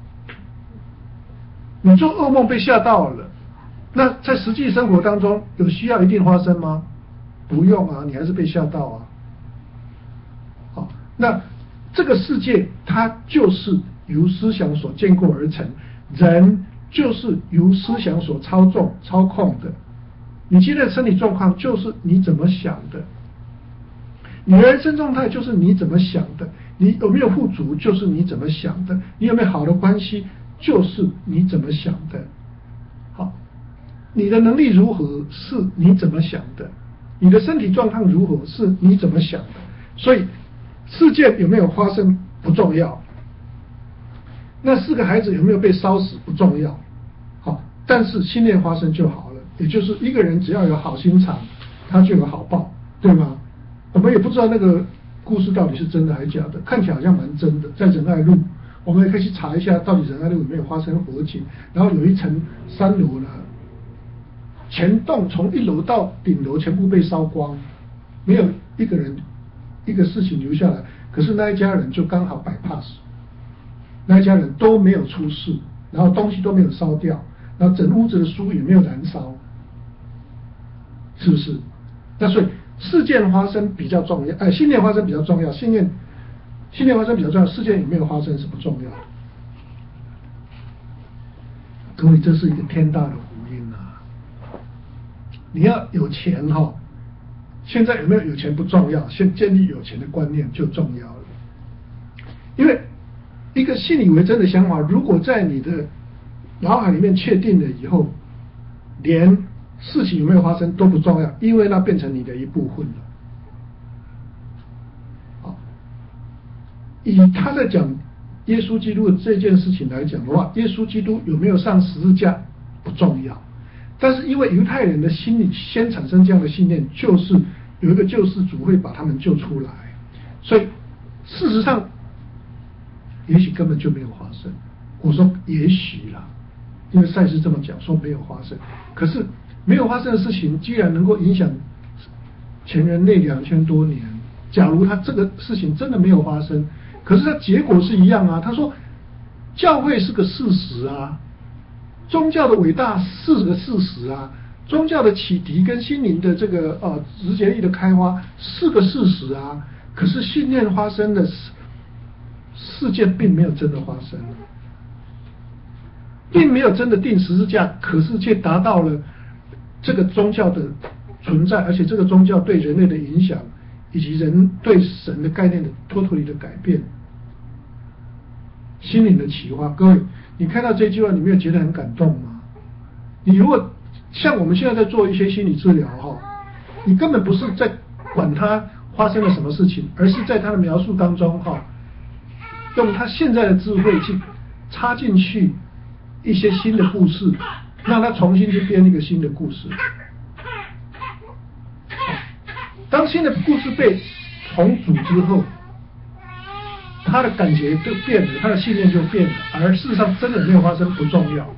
你做噩梦被吓到了。那在实际生活当中有需要一定发生吗？不用啊，你还是被吓到啊。好，那这个世界它就是由思想所建构而成，人就是由思想所操纵操控的。你今天的身体状况就是你怎么想的，你的人生状态就是你怎么想的，你有没有富足就是你怎么想的，你有没有好的关系就是你怎么想的。好，你的能力如何是你怎么想的，你的身体状况如何是你怎么想的。所以事件有没有发生不重要，那四个孩子有没有被烧死不重要，好，但是信念发生就好了。也就是一个人只要有好心肠，他就有好报，对吗？我们也不知道那个故事到底是真的还是假的，看起来好像蛮真的。在仁爱路，我们也可以去查一下，到底仁爱路有没有发生火警。然后有一层三楼呢，全栋从一楼到顶楼全部被烧光，没有一个人一个事情留下来。可是那一家人就刚好百 pass， 那一家人都没有出事，然后东西都没有烧掉，然后整屋子的书也没有燃烧，是不是？那所以事件发生比较重要，哎，信念发生比较重要，信念信念发生比较重要，事件有没有发生是不重要的。 各位，这是一个天大的福音啊！你要有钱哈、哦，现在有没有有钱不重要，先建立有钱的观念就重要了。因为一个信以为真的想法，如果在你的脑海里面确定了以后，连事情有没有发生都不重要，因为那变成你的一部分了。好，以他在讲耶稣基督这件事情来讲的话，耶稣基督有没有上十字架不重要，但是因为犹太人的心里先产生这样的信念，就是有一个救世主会把他们救出来，所以事实上也许根本就没有发生。我说也许啦，因为赛斯这么讲说没有发生，可是没有发生的事情既然能够影响全人类两千多年，假如他这个事情真的没有发生，可是它结果是一样啊。他说教会是个事实啊，宗教的伟大是个事实啊，宗教的启迪跟心灵的这个呃直觉力的开花是个事实啊，可是信念发生的事事件并没有真的发生，并没有真的定十字架，可是却达到了这个宗教的存在，而且这个宗教对人类的影响以及人对神的概念的脱脱离的改变，心灵的启发。各位，你看到这句话，你没有觉得很感动吗？你如果像我们现在在做一些心理治疗哈，你根本不是在管它发生了什么事情，而是在他的描述当中哈，用他现在的智慧去插进去一些新的故事，让他重新去编一个新的故事。当新的故事被重组之后，他的感觉就变了，他的信念就变了，而事实上真的没有发生不重要。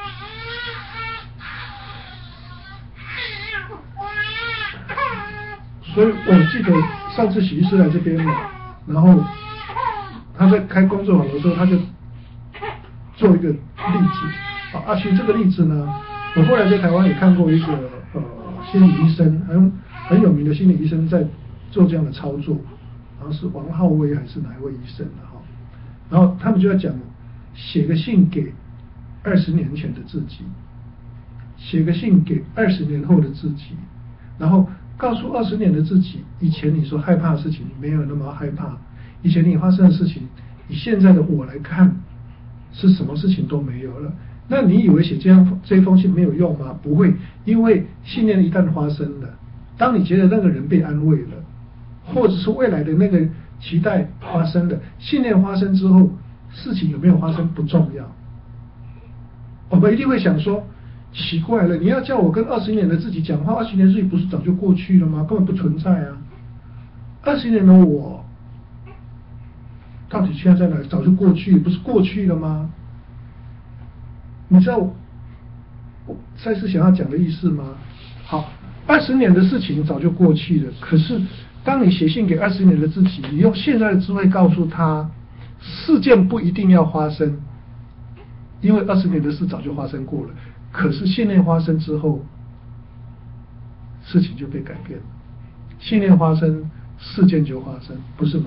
所以我记得上次许医师来这边嘛，然后他在开工作坊的时候，他就做一个例子啊，其实这个例子呢，我后来在台湾也看过一个呃心理医生，很很有名的心理医生在做这样的操作，好像是王浩威还是哪一位医生的哈，然后他们就在讲写个信给二十年前的自己，写个信给二十年后的自己，然后告诉二十年的自己，以前你所害怕的事情没有那么害怕，以前你发生的事情，以现在的我来看，是什么事情都没有了。那你以为写这样这封信没有用吗？不会，因为信念一旦发生了，当你觉得那个人被安慰了，或者是未来的那个期待发生了，信念发生之后，事情有没有发生不重要。我们一定会想说，奇怪了，你要叫我跟二十年的自己讲话，二十年的自己不是早就过去了吗？根本不存在啊！二十年的我，到底现在在哪里？早就过去，不是过去了吗？你知道我我赛斯想要讲的意思吗？好，二十年的事情早就过去了，可是当你写信给二十年的自己，你用现在的智慧告诉他，事件不一定要发生，因为二十年的事早就发生过了。可是信念发生之后，事情就被改变了。信念发生，事件就发生，不是吗？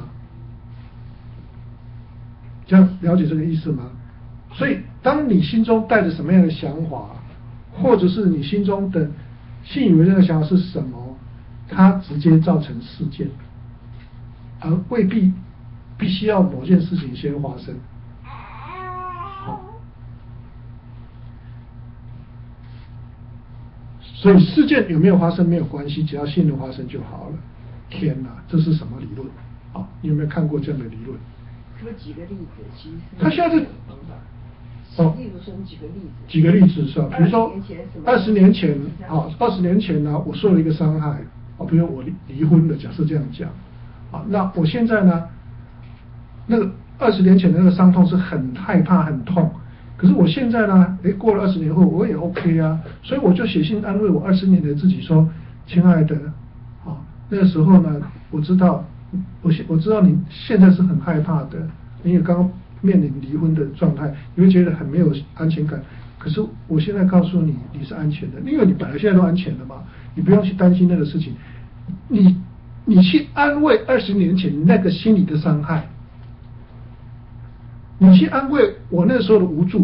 这样了解这个意思吗？所以，当你心中带着什么样的想法，或者是你心中的信以为真的想法是什么，它直接造成事件，而未必必须要某件事情先发生。所以事件有没有发生没有关系，只要信念发生就好了。天哪，这是什么理论？啊，你有没有看过这样的理论？ 可不可以举个例子？其实他现在是哦，例如说你举个例子， 举个例子是吧？比如说二十年前啊，二十年前呢，我受了一个伤害啊，比如我离离婚了，假设这样讲啊，那我现在呢，那个二十年前的那个伤痛是很害怕、很痛。可是我现在呢，哎，过了二十年后，我也 OK 啊，所以我就写信安慰我二十年的自己说，亲爱的，啊，那个时候呢，我知道，我现我知道你现在是很害怕的，因为刚刚面临离婚的状态，你会觉得很没有安全感。可是我现在告诉你，你是安全的，因为你本来现在都安全的嘛，你不用去担心那个事情，你你去安慰二十年前那个心理的伤害。你去安慰我那时候的无助，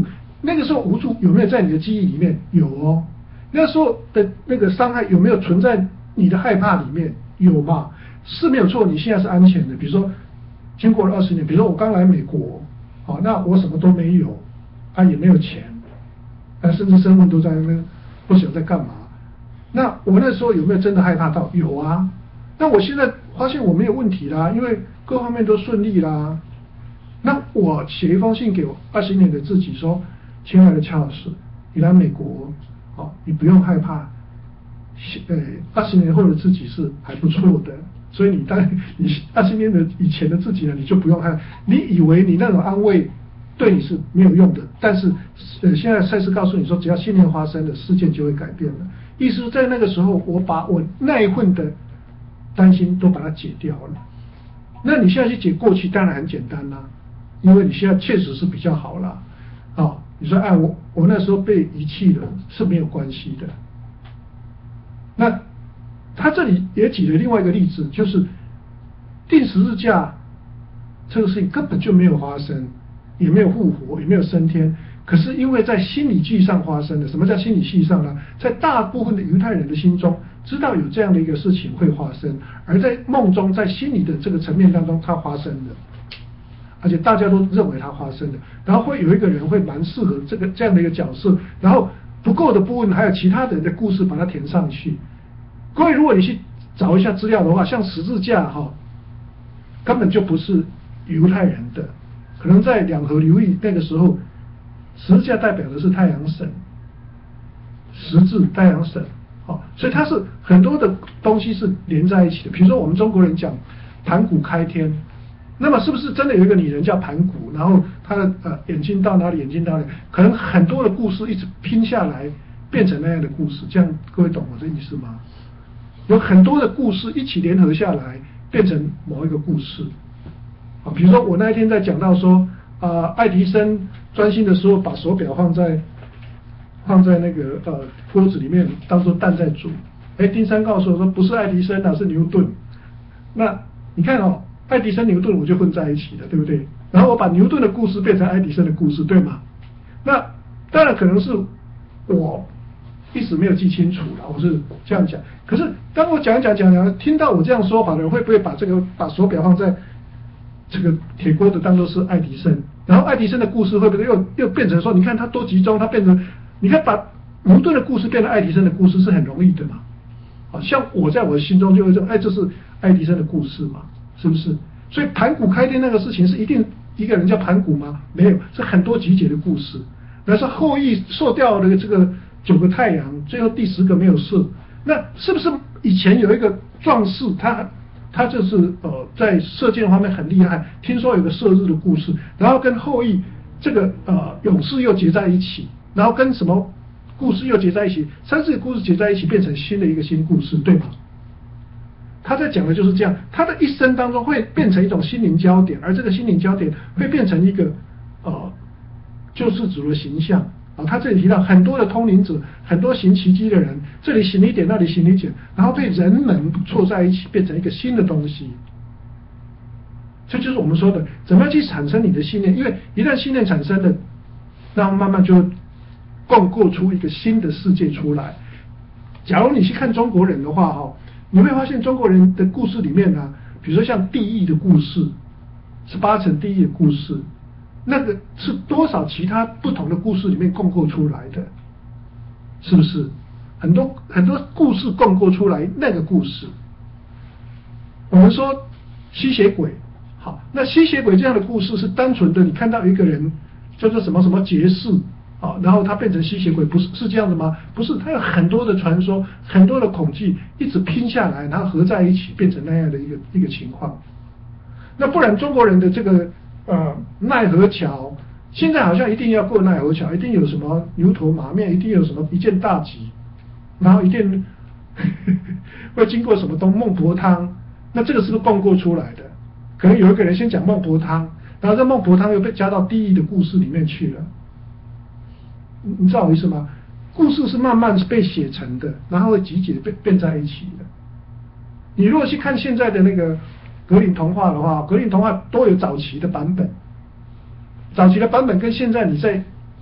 那个时候无助有没有在你的记忆里面？有哦。那时候的那个伤害有没有存在你的害怕里面？有嘛？是没有错，你现在是安全的。比如说，经过了二十年，比如说我刚来美国，好，那我什么都没有，啊也没有钱，啊甚至身份都在那边，不晓得在干嘛。那我那时候有没有真的害怕到？有啊。那我现在发现我没有问题啦，因为各方面都顺利啦。那我写一封信给我二十年的自己说：“亲爱的乔老师，你来美国，哦，你不用害怕。呃，二十年后的自己是还不错的，所以你当你二十年的以前的自己呢，你就不用害。你以为你那种安慰对你是没有用的，但是呃，现在赛斯告诉你说，只要信念发生了，事件就会改变了。意思是在那个时候，我把我那一份的担心都把它解掉了。那你现在去解过去，当然很简单啦、啊，因为你现在确实是比较好啦。啊、哦，你说哎，我我那时候被遗弃了是没有关系的。那他这里也举了另外一个例子，就是钉十字架这个事情根本就没有发生，也没有复活，也没有升天。可是因为在心理剧上发生的，什么叫心理剧上呢？在大部分的犹太人的心中，知道有这样的一个事情会发生，而在梦中，在心理的这个层面当中，它发生的，而且大家都认为它发生的，然后会有一个人会蛮适合这个这样的一个角色，然后不够的部分还有其他人的故事把它填上去。各位，如果你去找一下资料的话，像十字架哈、哦，根本就不是犹太人的，可能在两河流域那个时候。十字架代表的是太阳神，十字太阳神，哦，所以它是很多的东西是连在一起的。比如说我们中国人讲盘古开天，那么是不是真的有一个女人叫盘古，然后她的呃眼睛到哪里，眼睛到哪里，可能很多的故事一直拼下来变成那样的故事，这样各位懂我的意思吗？有很多的故事一起联合下来变成某一个故事，啊，比如说我那一天在讲到说。啊、呃，爱迪生专心的时候，把手表放在放在那个呃锅子里面，当做蛋在煮。哎，丁山告诉我说，不是爱迪生啊，是牛顿。那你看哦，爱迪生、牛顿我就混在一起了，对不对？然后我把牛顿的故事变成爱迪生的故事，对吗？那当然可能是我一时没有记清楚了，我是这样讲。可是当我讲讲讲讲，听到我这样说法的人，会不会把这个把手表放在这个铁锅的当作是爱迪生？然后爱迪生的故事会不会又又变成说，你看他多集中，他变成，你看把牛顿的故事变成爱迪生的故事是很容易的嘛？好像我在我的心中就会说，哎，这是爱迪生的故事嘛，是不是？所以盘古开天那个事情是一定一个人叫盘古吗？没有，是很多集结的故事。那是后羿射掉了这个九个太阳，最后第十个没有射，那是不是以前有一个壮士他？他就是呃在射箭方面很厉害，听说有个射日的故事，然后跟后羿这个呃勇士又结在一起，然后跟什么故事又结在一起，三四个故事结在一起变成新的一个新故事，对吗？他在讲的就是这样，他的一生当中会变成一种心灵焦点，而这个心灵焦点会变成一个呃救世主的形象。啊，他这里提到很多的通灵者，很多行奇迹的人，这里行一点，那里行一点，然后被人们凑在一起，变成一个新的东西。这就是我们说的，怎么样去产生你的信念？因为一旦信念产生了，那慢慢就共构出一个新的世界出来。假如你去看中国人的话，哈，你会发现中国人的故事里面呢，比如说像地狱的故事，十八层地狱的故事。那个是多少其他不同的故事里面共构出来的，是不是？很多很多故事共构出来那个故事。我们说吸血鬼，好，那吸血鬼这样的故事是单纯的，你看到一个人叫做什么什么杰士，好，然后他变成吸血鬼，不是是这样的吗？不是，他有很多的传说，很多的恐惧，一直拼下来，然后合在一起，变成那样的一个一个情况。那不然中国人的这个。呃，奈何桥现在好像一定要过奈何桥，一定有什么牛头马面，一定有什么一件大吉，然后一定呵呵会经过什么东孟婆汤，那这个是不是共构出来的？可能有一个人先讲孟婆汤，然后这孟婆汤又被加到地狱的故事里面去了，你你知道我意思吗？故事是慢慢被写成的，然后会集结变变在一起的。你如果去看现在的那个格林童话的话，格林童话都有早期的版本，早期的版本跟现在你在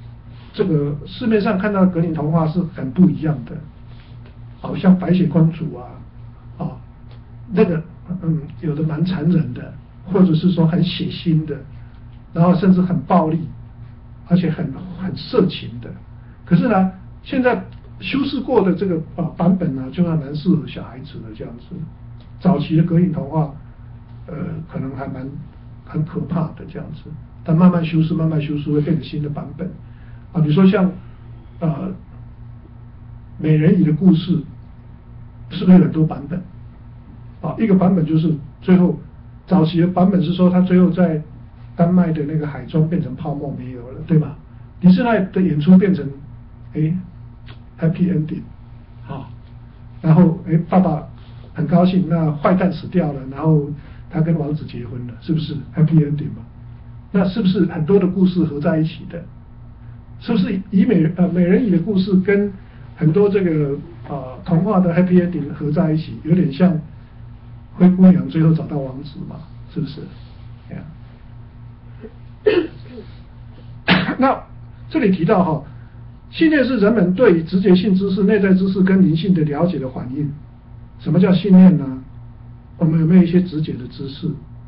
这个市面上看到的格林童话是很不一样的，好像白雪公主啊，啊，那个嗯有的蛮残忍的，或者是说很血腥的，然后甚至很暴力，而且很很色情的。可是呢，现在修饰过的这个啊版本呢，就还蛮适合小孩子的这样子。早期的格林童话，呃，可能还蛮很可怕的这样子，但慢慢修饰，慢慢修饰会变成新的版本啊。比如说像呃美人鱼的故事，是不是有很多版本啊？一个版本就是最后早期的版本是说，他最后在丹麦的那个海中变成泡沫没有了，对吧？迪士尼的演出变成哎 happy ending 啊，然后哎爸爸很高兴，那坏蛋死掉了，然后他跟王子结婚了，是不是 happy ending 嘛？那是不是很多的故事合在一起的？是不是以美呃美人鱼的故事跟很多这个呃童话的 happy ending 合在一起，有点像灰姑娘最后找到王子嘛？是不是？那这里提到哈，信念是人们对直觉性知识、内在知识跟灵性的了解的反应。什么叫信念呢？我们有没有一些直觉的知识？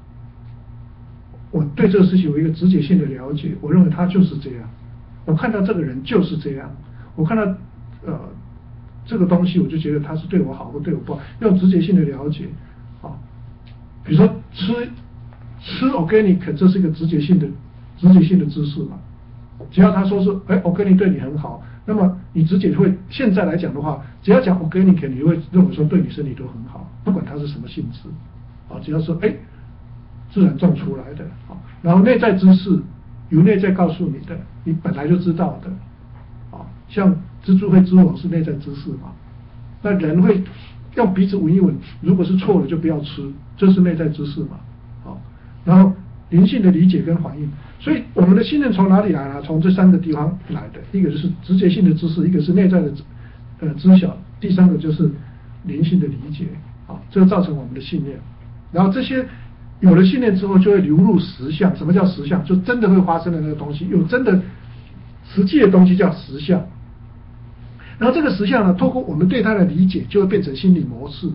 我对这个事情有一个直觉性的了解，我认为他就是这样。我看到这个人就是这样，我看到呃这个东西，我就觉得他是对我好或对我不好，用直觉性的了解啊。比如说吃吃 organic， 这是一个直觉性的直觉性的知识嘛。只要他说是哎 organic 对你很好，那么你直觉会现在来讲的话，只要讲 organic， 你会认为说对你身体都很好，不管它是什么性质啊，只要说哎自然种出来的啊，然后内在知识由内在告诉你的，你本来就知道的啊，像蜘蛛会织网是内在知识嘛，那人会用鼻子闻一闻，如果是错了就不要吃，这是内在知识嘛，好，然后灵性的理解跟反应，所以我们的信念从哪里来呢？从这三个地方来的，一个就是直觉性的知识，一个是内在的呃知晓，第三个就是灵性的理解啊，这个造成我们的信念，然后这些有了信念之后，就会流入实相。什么叫实相？就真的会发生的那个东西，有真的实际的东西叫实相。然后这个实相呢，透过我们对它的理解，就会变成心理模式。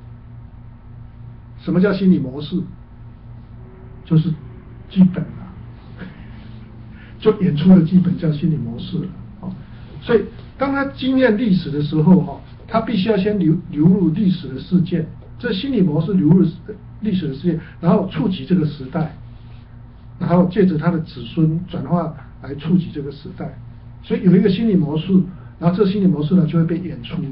什么叫心理模式？就是剧本啊，就演出的剧本叫心理模式了啊。所以当他经验历史的时候哈，他必须要先流流入历史的事件，这心理模式流入历史的事件，然后触及这个时代，然后借着他的子孙转化来触及这个时代。所以有一个心理模式，然后这个心理模式呢就会被演出。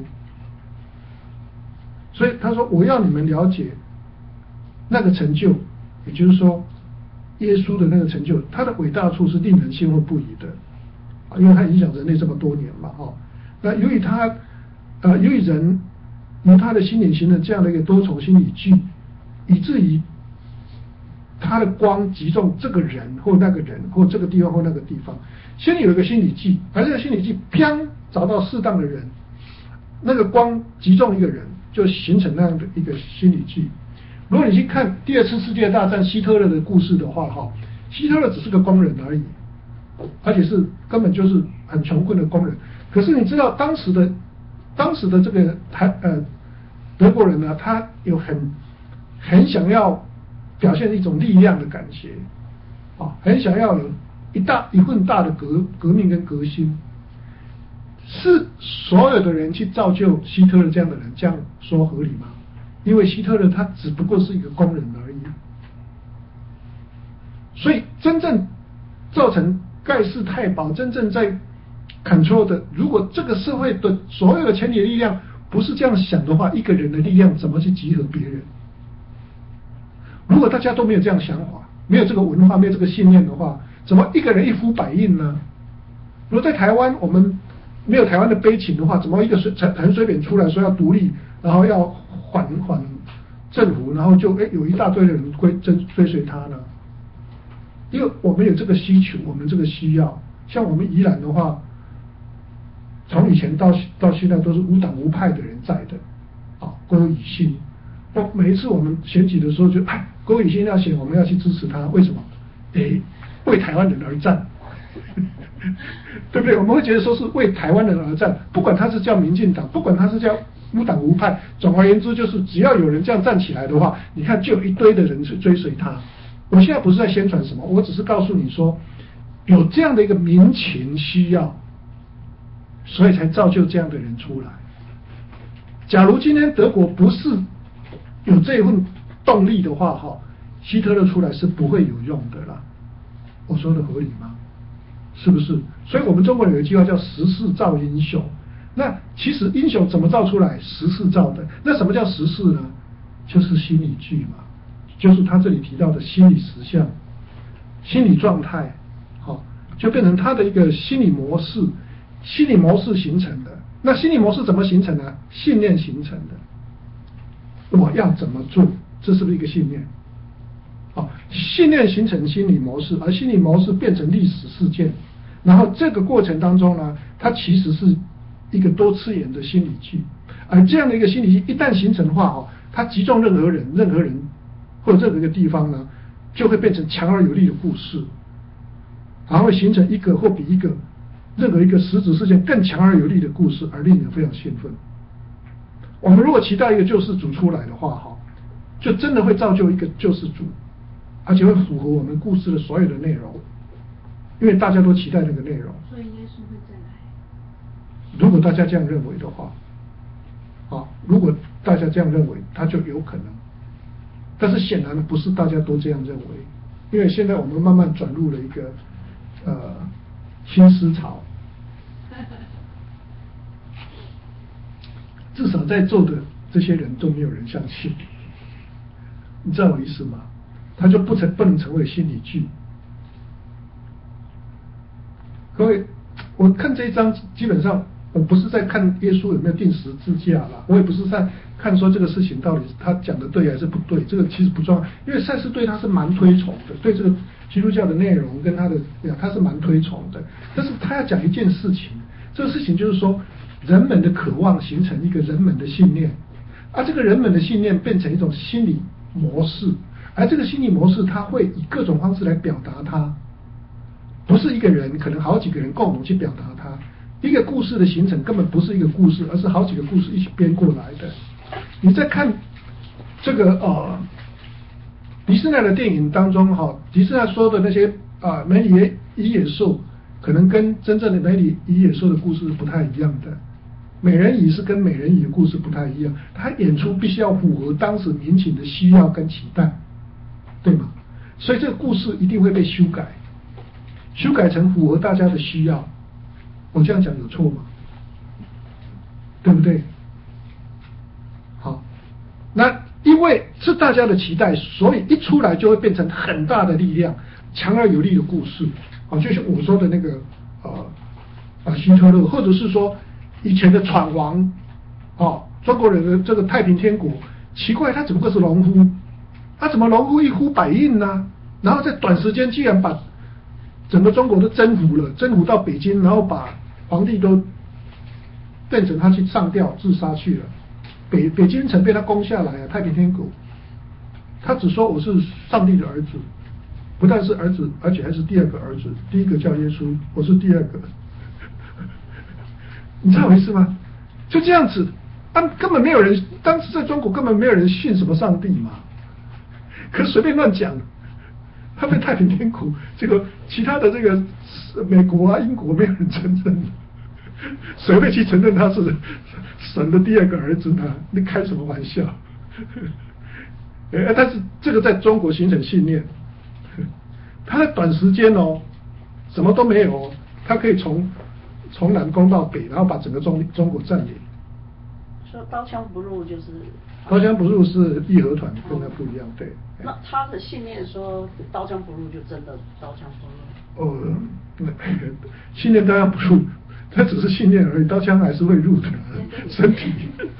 所以他说我要你们了解那个成就，也就是说耶稣的那个成就，他的伟大处是令人兴奋不已的啊，因为他影响人类这么多年嘛哈。那由于他呃由于人由他的心理形成这样的一个多重心理剧，以至于他的光击中这个人或那个人或这个地方或那个地方，先有一个心理剂，而这个心理剂砰找到适当的人，那个光击中一个人，就形成那样的一个心理剂。如果你去看第二次世界大战希特勒的故事的话哈，希特勒只是个工人而已，而且是根本就是很穷困的工人。可是你知道当时的当时的这个台呃德国人呢，他有很很想要表现一种力量的感觉啊，很想要有一大一份大的革革命跟革新，是所有的人去造就希特勒这样的人，这样说合理吗？因为希特勒他只不过是一个工人而已，所以真正造成盖世太保，真正在 control 的，如果这个社会的所有的前提力量不是这样想的话，一个人的力量怎么去集合别人？如果大家都没有这样想法，没有这个文化，没有这个信念的话，怎么一个人一呼百应呢？如果在台湾我们没有台湾的悲情的话，怎么一个水陈水扁出来说要独立，然后要缓缓政府，然后就哎有一大堆的人追追追随他呢？因为我们有这个需求，我们这个需要。像我们宜兰的话，从以前到到现在都是无党无派的人在的，啊，郭以新。我每一次我们选举的时候就，哎，郭以新要选，我们要去支持他，为什么？得为台湾人而战。 对不对？我们会觉得说是为台湾人而战，不管他是叫民进党，不管他是叫无党无派，总而言之就是只要有人这样站起来的话，你看就有一堆的人去追随他。我现在不是在宣传什么，我只是告诉你说，有这样的一个民情需要，所以才造就这样的人出来。假如今天德国不是有这份动力的话，哈，希特勒出来是不会有用的啦。我说的合理吗？是不是？所以我们中国人有一句话叫时势造英雄。那其实英雄怎么造出来？时势造的。那什么叫时势呢？就是心理剧嘛，就是他这里提到的心理实相、心理状态，好，就变成他的一个心理模式，心理模式形成的。那心理模式怎么形成呢？信念形成的。我要怎么做？这是不是一个信念？好，信念形成心理模式，而心理模式变成历史事件。然后这个过程当中呢，它其实是一个多次元的心理剧，而这样的一个心理剧一旦形成的话，哦，它击中任何人、任何人或者任何一个地方呢，就会变成强而有力的故事，然后会形成一个或比一个任何一个实质事件更强而有力的故事，而令人非常兴奋。我们如果期待一个救世主出来的话，哈，就真的会造就一个救世主，而且会符合我们故事的所有的内容。因为大家都期待那个内容， 所以耶稣会再来。 如果大家这样认为的话，啊，如果大家这样认为，他就有可能。但是显然不是大家都这样认为，因为现在我们慢慢转入了一个呃新思潮，至少在座的这些人都没有人相信，你知道我意思吗？他就不成不能成为心理剧。各位，我看这一章，基本上我不是在看耶稣有没有钉十字架啦，我也不是在看说这个事情到底他讲的对还是不对，这个其实不重要，因为赛斯对他是蛮推崇的，对这个基督教的内容跟他的他是蛮推崇的，但是他要讲一件事情，这个事情就是说人们的渴望形成一个人们的信念，而这个人们的信念变成一种心理模式，而这个心理模式它会以各种方式来表达它。不是一个人，可能好几个人共同去表达它。一个故事的形成根本不是一个故事，而是好几个故事一起编过来的。你在看这个呃迪士尼的电影当中，哈，迪士尼说的那些啊、呃、美女与野兽，可能跟真正的美女与野兽的故事不太一样的。美人鱼是跟美人鱼的故事不太一样，它演出必须要符合当时民情的需要跟期待，对吗？所以这个故事一定会被修改。修改成符合大家的需要，我这样讲有错吗？对不对？好，那因为是大家的期待，所以一出来就会变成很大的力量，强而有力的故事啊，就像我说的那个呃啊希特勒，或者是说以前的闯王啊，中国人的这个太平天国，奇怪他怎么会是农夫？他怎么农夫一呼百应呢？然后在短时间竟然把整个中国都征服了，征服到北京，然后把皇帝都变成他去上吊自杀去了。北北京城被他攻下来啊，太平天国。他只说我是上帝的儿子，不但是儿子，而且还是第二个儿子。第一个叫耶稣，我是第二个。你知道我意思吗？就这样子，啊，根本没有人，当时在中国根本没有人信什么上帝嘛，可是随便乱讲。他被太平天国，这个其他的这个美国啊、英国没有人承认，谁会去承认他是神的第二个儿子呢？你开什么玩笑？哎，但是这个在中国形成信念，他在短时间哦，什么都没有哦，他可以从从南攻到北，然后把整个中中国占领。 说刀枪不入就是刀枪不入是义和团，跟他不一样，对。 那他的信念说刀枪不入就真的刀枪不入？ 哦，那信念刀枪不入，他只是信念而已，刀枪还是会入的，身体。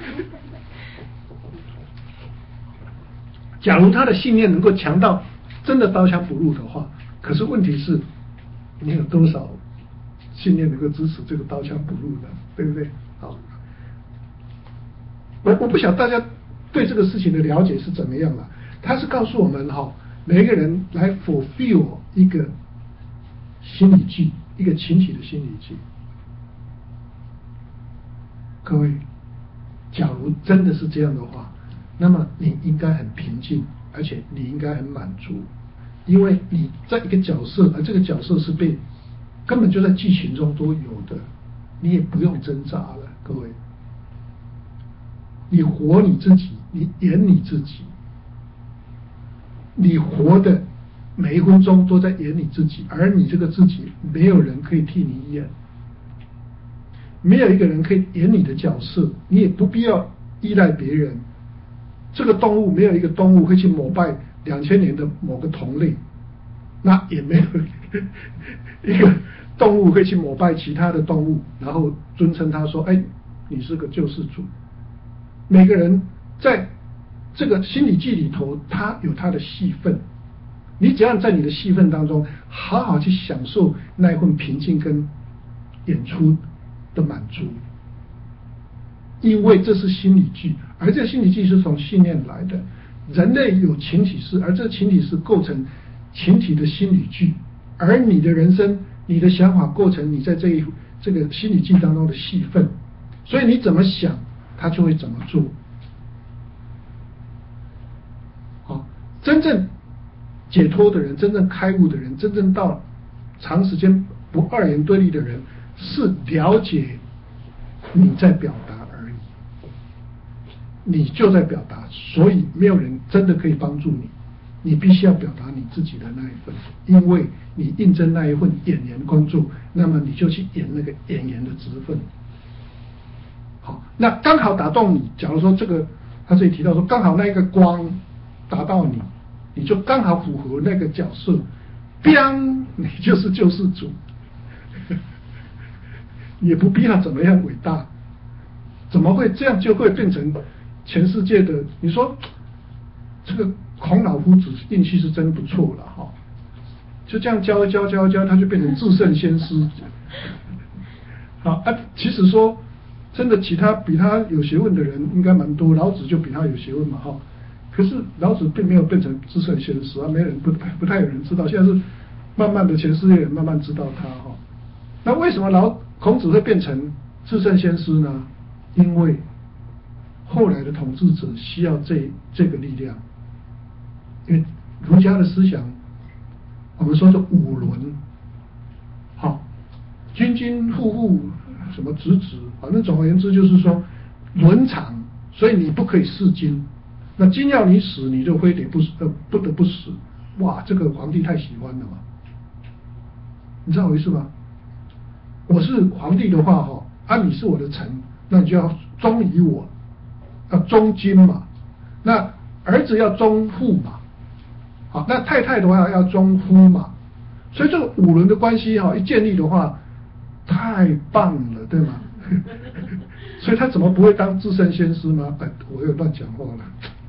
假如他的信念能够强到真的刀枪不入的话，可是问题是，你有多少信念能够支持这个刀枪不入呢？对不对？好。我我不晓得大家对这个事情的了解是怎么样了。他是告诉我们哈，每一个人来 fulfill 一个心理剧， 一个群体的心理剂。各位，假如真的是这样的话，那么你应该很平静，而且你应该很满足，因为你在一个角色，而这个角色是被根本就在剧情中都有的，你也不用挣扎了。各位，你活你自己，你演你自己，你活的每一分钟都在演你自己，而你这个自己没有人可以替你演，没有一个人可以演你的角色，你也不必要依赖别人。这个动物没有一个动物会去膜拜两千年的某个同类，那也没有一个动物会去膜拜其他的动物，然后尊称他说：“哎，你是个救世主。”每个人在这个心理剧里头，他有他的戏份。你只要在你的戏份当中，好好去享受那一份平静跟演出的满足，因为这是心理剧，而这个心理剧是从信念来的。人类有群体式，而这个群体式构成群体的心理剧，而你的人生、你的想法构成你在这一这个心理剧当中的戏份，所以你怎么想，他就会怎么做。好，真正解脱的人，真正开悟的人，真正到长时间不二元对立的人，是了解你在表达而已，你就在表达，所以没有人真的可以帮助你，你必须要表达你自己的那一份，因为你应征那一份演员工作，那么你就去演那个演员的职分。好，那刚好打动你，假如说这个他这里提到说，刚好那个光打到你，你就刚好符合那个角色，biang，你就是救世主，也不必要怎么样伟大，怎么会这样就会变成全世界的？你说这个孔老夫子运气是真不错了哈，就这样教一教教一教，他就变成至圣先师。好啊，其实说真的，其他比他有学问的人应该蛮多，老子就比他有学问嘛哈。可是老子并没有变成至圣先师啊，没人不不太有人知道，现在是慢慢的全世界人慢慢知道他哈。那为什么老孔子会变成至圣先师呢？因为后来的统治者需要这这个力量，因为儒家的思想，我们说的五伦，好，君君父父什么子子，反正总而言之就是说伦常，所以你不可以弑君。那君要你死，你就非得不呃不得不死。哇，这个皇帝太喜欢了嘛，你知道我意思吗？我是皇帝的话哈，啊你是我的臣，那你就要忠于我，要忠君嘛。那儿子要忠父嘛，好，那太太的话要忠夫嘛。所以这个五伦的关系哈一建立的话，太棒了，对吗？所以他怎么不会当至圣先师吗？哎，我又乱讲话了。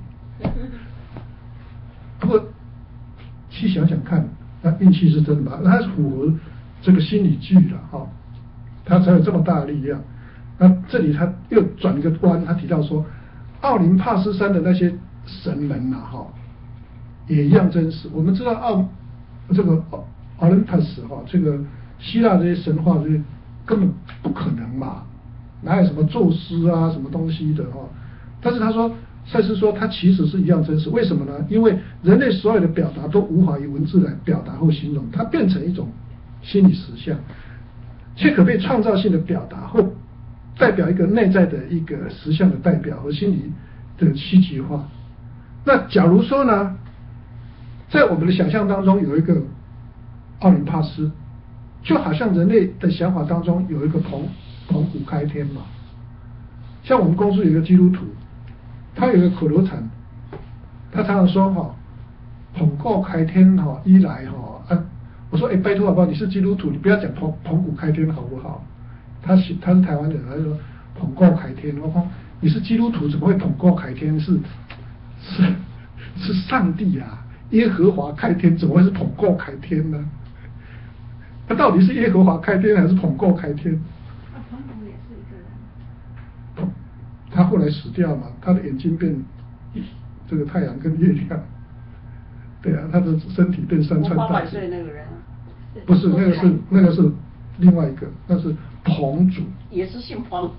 不过去想想看，那运气是真的吧？那它符合这个心理剧了哈，他才有这么大的力量。那这里他又转一个弯，他提到说，奥林帕斯山的那些神门呐、啊、哈，也一样真实。我们知道奥这个奥林帕斯哈，这个希腊这些神话这些根本不可能嘛，哪有什么宙斯啊什么东西的哈？但是他说。赛斯说，它其实是一样真实。为什么呢？因为人类所有的表达都无法以文字来表达或形容，它变成一种心理实相，却可被创造性的表达或代表一个内在的一个实相的代表和心理的戏剧化。那假如说呢，在我们的想象当中有一个奥林帕斯，就好像人类的想法当中有一个澎澎湖开天嘛。像我们公司有一个基督徒。他有一个口头禅，他常常说哈，澎湖开天哈，一来哈，啊，我说哎，拜托好不好？你是基督徒，你不要讲澎澎湖开天好不好？他是他是台湾人，他就说澎湖开天，我说你是基督徒，怎么会澎湖开天？是是是上帝啊，耶和华开天，怎么会是澎湖开天呢？他到底是耶和华开天还是澎湖开天？ 啊，澎湖也是一个人。 他后来死掉嘛，他的眼睛变这个太阳跟月亮，对啊，他的身体变三川大水。 那个人不是那个是那个是另外一个，那是彭祖， 也是姓彭。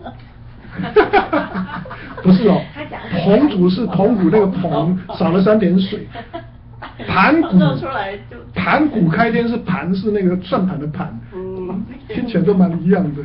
不是哦，彭祖是铜鼓那个彭，少了三点水。盘古，盘古开天是盘是那个算盘的盘，嗯，听起来都蛮一样的。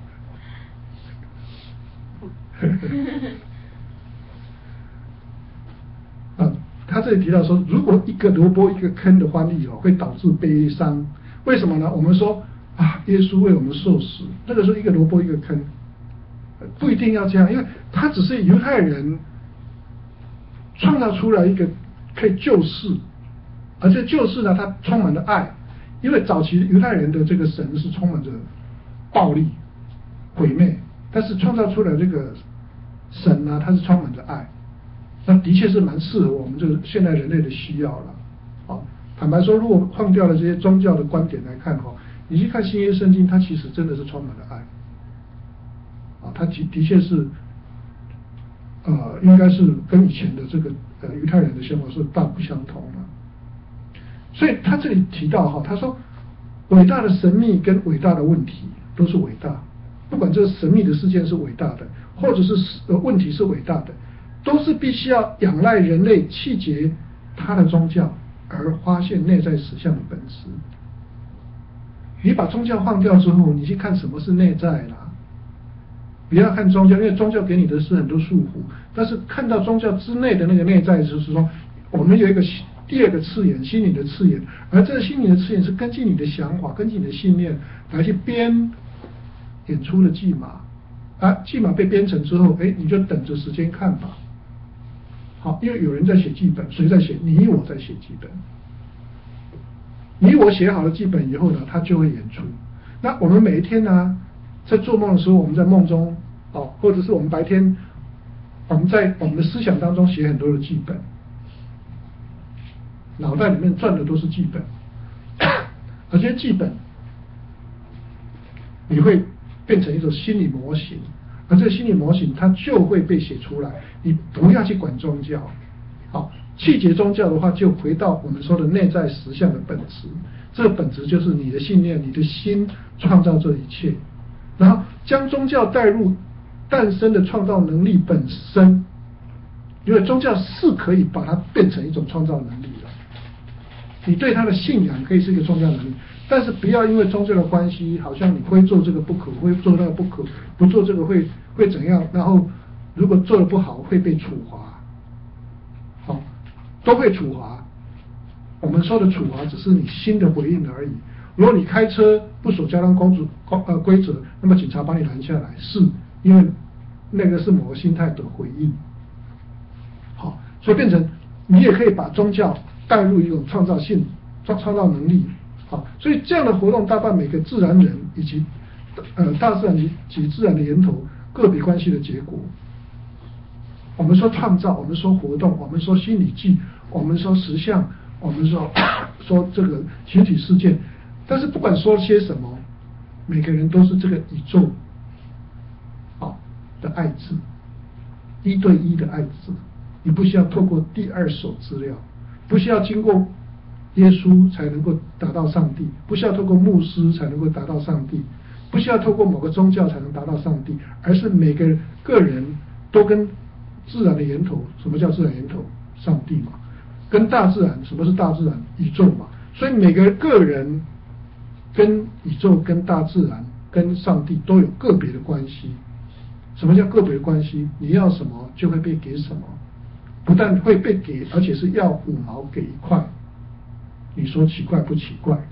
啊，他这里提到说，如果一个萝卜一个坑的翻译哦，会导致悲伤。为什么呢？我们说啊，耶稣为我们受死，那个时候一个萝卜一个坑，不一定要这样，因为他只是犹太人创造出来一个可以救世，而这救世呢，它充满了爱，因为早期犹太人的这个神是充满着暴力、毁灭，但是创造出来这个神呢，它是充满着爱。那的确是蛮适合我们这个现代人类的需要了。好，坦白说，如果放掉了这些宗教的观点来看哈，你去看新约圣经，它其实真的是充满了爱。啊，它的的确是，呃，应该是跟以前的这个呃犹太人的想法是大不相同了。所以他这里提到哈，他说伟大的神秘跟伟大的问题都是伟大，不管这个神秘的事件是伟大的，或者是呃问题是伟大的。都是必须要仰赖人类弃绝他的宗教，而发现内在实相的本质。你把宗教放掉之后，你去看什么是内在啦。不要看宗教，因为宗教给你的是很多束缚，但是看到宗教之内的那个内在，就是说，我们有一个第二个次元，心理的次元，而这个心理的次元是根据你的想法、根据你的信念来去编演出的剧码。啊，剧码被编成之后，哎，你就等着时间看吧。好，因为有人在写剧本，谁在写？你我在写剧本。你我写好了剧本以后呢，它就会演出。那我们每一天呢，在做梦的时候，我们在梦中，哦，或者是我们白天，我们在我们的思想当中写很多的剧本，脑袋里面转的都是剧本，而这些剧本，你会变成一种心理模型。而这个心理模型它就会被写出来，你不要去管宗教，好，弃绝宗教的话，就回到我们说的内在实相的本质，这个本质就是你的信念，你的心创造这一切，然后将宗教带入诞生的创造能力本身，因为宗教是可以把它变成一种创造能力的，你对它的信仰可以是一个创造能力。但是不要因为宗教的关系，好像你非做这个不可，非做那个不可，不做这个会会怎样？然后如果做得不好会被处罚，好，都会处罚。我们说的处罚只是你心的回应而已。如果你开车不守交通公主呃规则，那么警察把你拦下来，是因为那个是某个心态的回应。好，所以变成你也可以把宗教带入一种创造性、创创造能力。好，所以这样的活动大半每个自然人以及呃大自然及及自然的源头个别关系的结果。我们说创造，我们说活动，我们说心理记，我们说实相，我们说说这个群体事件，但是不管说些什么，每个人都是这个宇宙好的爱字，一对一的爱字，你不需要透过第二手资料，不需要经过耶稣才能够达到上帝，不需要透过牧师才能够达到上帝，不需要透过某个宗教才能达到上帝，而是每个个人都跟自然的源头，什么叫自然源头？上帝嘛。跟大自然，什么是大自然？宇宙嘛。所以每个个人跟宇宙、跟大自然、跟上帝都有个别的关系。什么叫个别的关系？你要什么就会被给什么，不但会被给，而且是要五毛给一块。你说奇怪不奇怪？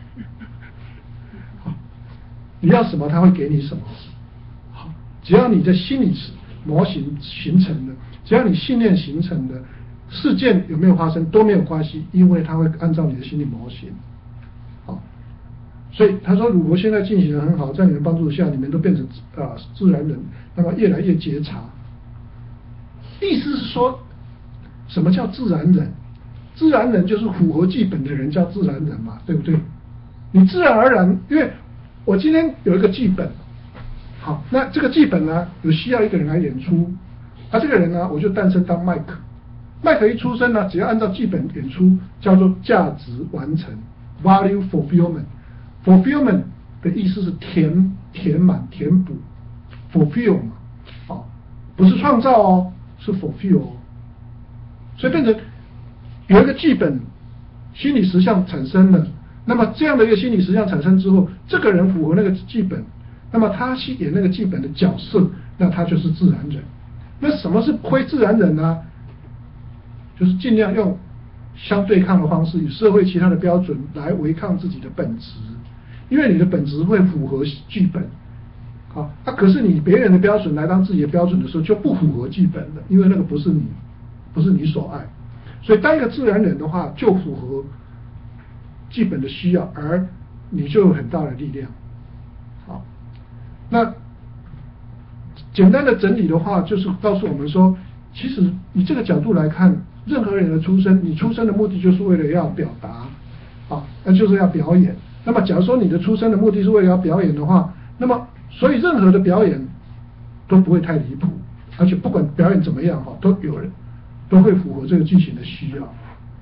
你要什么他会给你什么。好，只要你的心理模型形成的，只要你信念形成的，事件有没有发生都没有关系，因为它会按照你的心理模型。好，所以他说鲁国现在进行得很好，在你们帮助下，你们都变成啊、呃、自然人，那么越来越觉察。意思是说，什么叫自然人？自然人就是符合剧本的人叫自然人嘛，对不对？你自然而然，因为我今天有一个剧本，好，那这个剧本呢，有需要一个人来演出，那、啊、这个人呢，我就诞生当麦克。麦克一出生呢，只要按照剧本演出，叫做价值完成 （value fulfillment）。fulfillment 的意思是填填满填补 fulfill 嘛，啊，不是创造哦，是 fulfill 哦，所以变成有一个基本心理实相产生了，那么这样的一个心理实相产生之后，这个人符合那个基本，那么他去演那个基本的角色，那他就是自然人。那什么是非自然人呢？就是尽量用相对抗的方式，以社会其他的标准来违抗自己的本质，因为你的本质会符合剧本，好，那、啊、可是你别人的标准来当自己的标准的时候，就不符合剧本了，因为那个不是你，不是你所爱，所以当一个自然人的话，就符合基本的需要，而你就有很大的力量。好，那简单的整理的话，就是告诉我们说，其实以这个角度来看，任何人的出生，你出生的目的就是为了要表达，啊，那就是要表演。那么假如说你的出生的目的是为了要表演的话，那么所以任何的表演都不会太离谱，而且不管表演怎么样哈，都有人都会符合这个剧情的需要。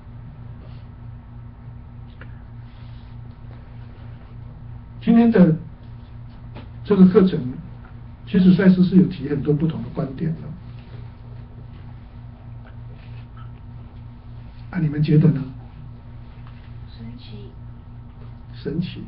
今天的这个课程，其实赛斯是有提很多不同的观点的。啊，你们觉得呢？ 神奇。 神奇。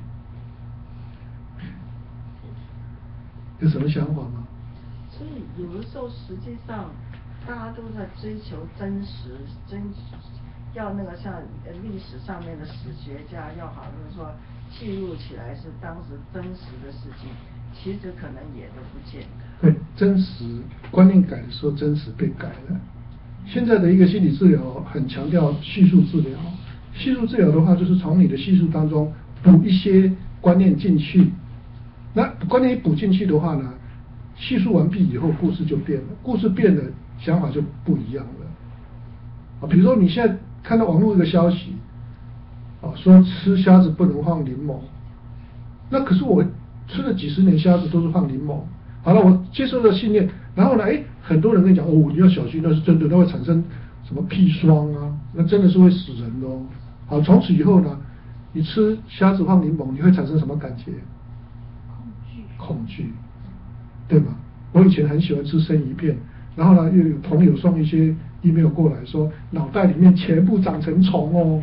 有什么想法吗？ 所以有的时候，实际上大家都在追求真实，真要那个像历史上面的史学家要好像说记录起来是当时真实的事情，其实可能也都不见得。 对，真实观念改的时候，真实被改了。现在的一个心理治疗很强调叙述治疗，叙述治疗的话，就是从你的叙述当中补一些观念进去。那观念一补进去的话呢，叙述完毕以后，故事就变了，故事变了，想法就不一样了。啊，比如说你现在看到网络一个消息，啊，说吃虾子不能放柠檬，那可是我吃了几十年虾子都是放柠檬，好了，我接受了信念，然后呢，哎，很多人跟你讲，哦，你要小心，那是真的，那会产生什么砒霜啊，那真的是会死人的哦。好，从此以后呢，你吃虾子放柠檬，你会产生什么感觉？恐惧，对吗？我以前很喜欢吃生鱼片，然后呢，又有朋友送一些 email 过来说，脑袋里面全部长成虫哦。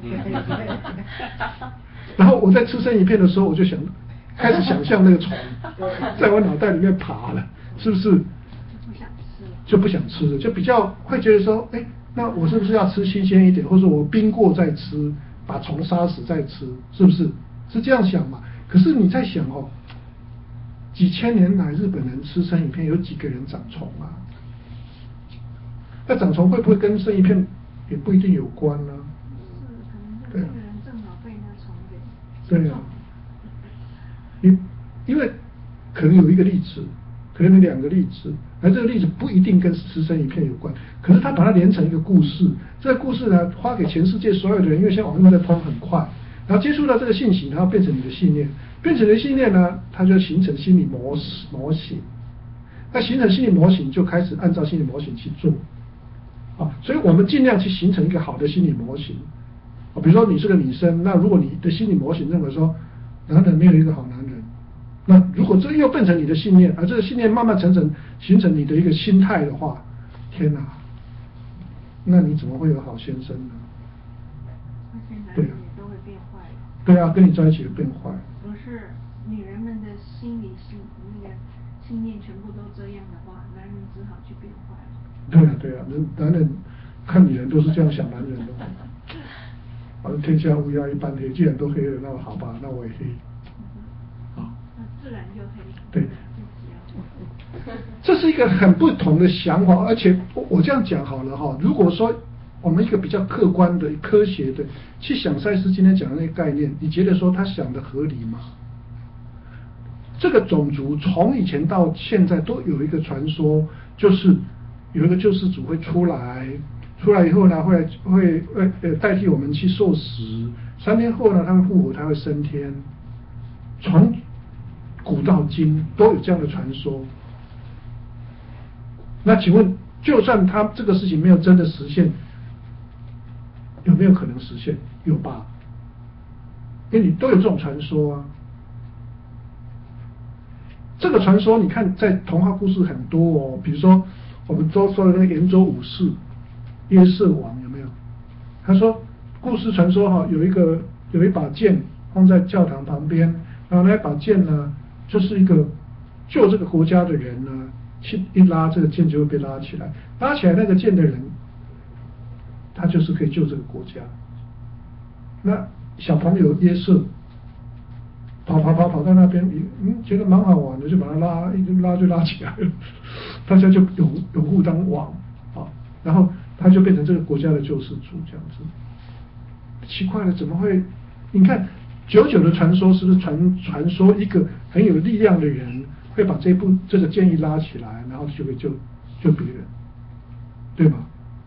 然后我在吃生鱼片的时候，我就想开始想象那个虫在我脑袋里面爬了，是不是？就不想吃了。就不想吃了，就比较会觉得说，哎，那我是不是要吃新鲜一点，或者我冰过再吃，把虫杀死再吃，是不是？是这样想嘛？可是你在想哦。几千年来，日本人吃生鱼片，有几个人长虫啊？那长虫会不会跟生鱼片也不一定有关呢？ 是，可能这个人正好被那虫给。 对啊，因因为可能有一个例子，可能有两个例子，而这个例子不一定跟吃生鱼片有关，可是他把它连成一个故事。这个故事呢，发给全世界所有的人，因为现在网络在通很快，然后接触到这个信息，然后变成你的信念。变成的信念呢，它就形成心理模式模型。那形成心理模型，就开始按照心理模型去做。啊，所以我们尽量去形成一个好的心理模型。啊，比如说你是个女生，那如果你的心理模型认为说，男人没有一个好男人，那如果这又变成你的信念，而这个信念慢慢成成形成你的一个心态的话，天哪，那你怎么会有好先生呢？对啊， 都会变坏。 对啊，跟你在一起会变坏。 不是女人们的心理是那个信念全部都这样的话，男人只好去变坏了。 对啊，对啊，男人看女人都是这样想男人的。反正天下乌鸦一般黑，既然都黑了，那好吧，那我也黑。 好，那自然就黑。 对。这是一个很不同的想法，而且我这样讲好了哈，如果说我们一个比较客观的、科学的去想赛斯今天讲的那个概念，你觉得说他想的合理吗？这个种族从以前到现在都有一个传说，就是有一个救世主会出来，出来以后呢，会会会呃代替我们去受死，三天后呢，他会复活，他会升天。从古到今都有这样的传说。那请问，就算他这个事情没有真的实现，有没有可能实现？有吧？因为你都有这种传说啊。 这个传说你看在童话故事很多哦，比如说我们都说的那个延州武士约瑟王有没有？他说故事传说哈、哦，有一个有一把剑放在教堂旁边，然后那把剑呢，就是一个救这个国家的人呢，去一拉这个剑就会被拉起来，拉起来那个剑的人，他就是可以救这个国家。那小朋友约瑟跑跑跑跑到那边，嗯，觉得蛮好玩的，就把他拉，一直拉就拉起来了，大家就拥拥护当王啊，然后他就变成这个国家的救世主这样子。奇怪了，怎么会？你看久久的传说是不是传传说一个很有力量的人会把这部这个剑一拉起来，然后就会救救别人，对吗？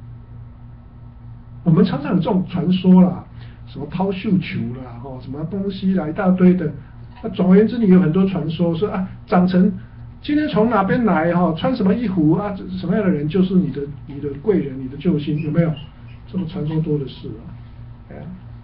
我们常常有这种传说啦，什么抛绣球啦，哦，什么东西啦，一大堆的。那总而言之，你有很多传说说啊，长成今天从哪边来哈、哦，穿什么衣服啊，什么样的人就是你的你的贵人，你的救星，有没有？这么传说多的是啊，哎呀，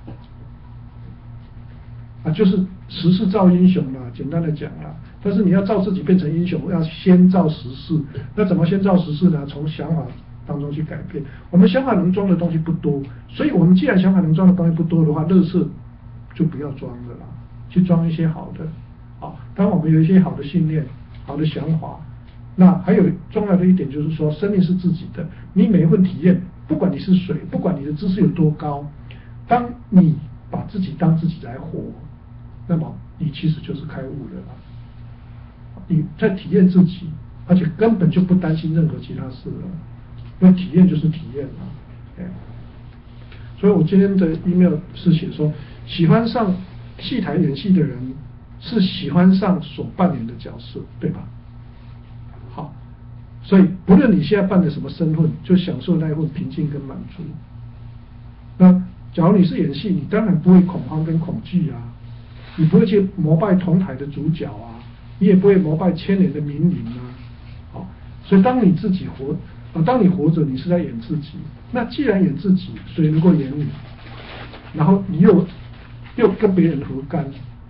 啊，就是时势造英雄嘛，简单的讲啦。但是你要造自己变成英雄，要先造时势。那怎么先造时势呢？从想法当中去改变。我们想法能装的东西不多，所以我们既然想法能装的东西不多的话，垃圾就不要装了啦，去装一些好的。好，当我们有一些好的信念、好的想法，那还有重要的一点就是说，生命是自己的，你每一份体验，不管你是谁，不管你的知识有多高，当你把自己当自己来活，那么你其实就是开悟了啦。你在体验自己，而且根本就不担心任何其他事了，因为体验就是体验了。哎，所以我今天的 email 是写说，喜欢上戏台演戏的人是喜欢上所扮演的角色，对吧？好，所以不论你现在扮的什么身份，就享受那一份平静跟满足。那假如你是演戏，你当然不会恐慌跟恐惧啊，你不会去膜拜同台的主角啊，你也不会膜拜千年的名伶啊。好，所以当你自己活啊，当你活着，你是在演自己。那既然演自己，谁能够演你？然后你又又跟别人何干？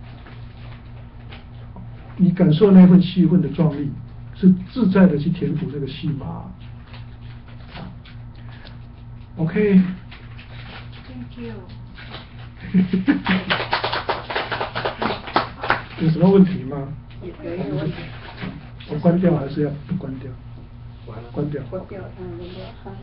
你感受那份戏份的壮丽，是自在的去填补这个戏码。OK。 Thank you。 有什么问题吗？ 有一个问题。 我关掉还是要不关掉？ 完了。 关掉。 关掉，嗯，关掉。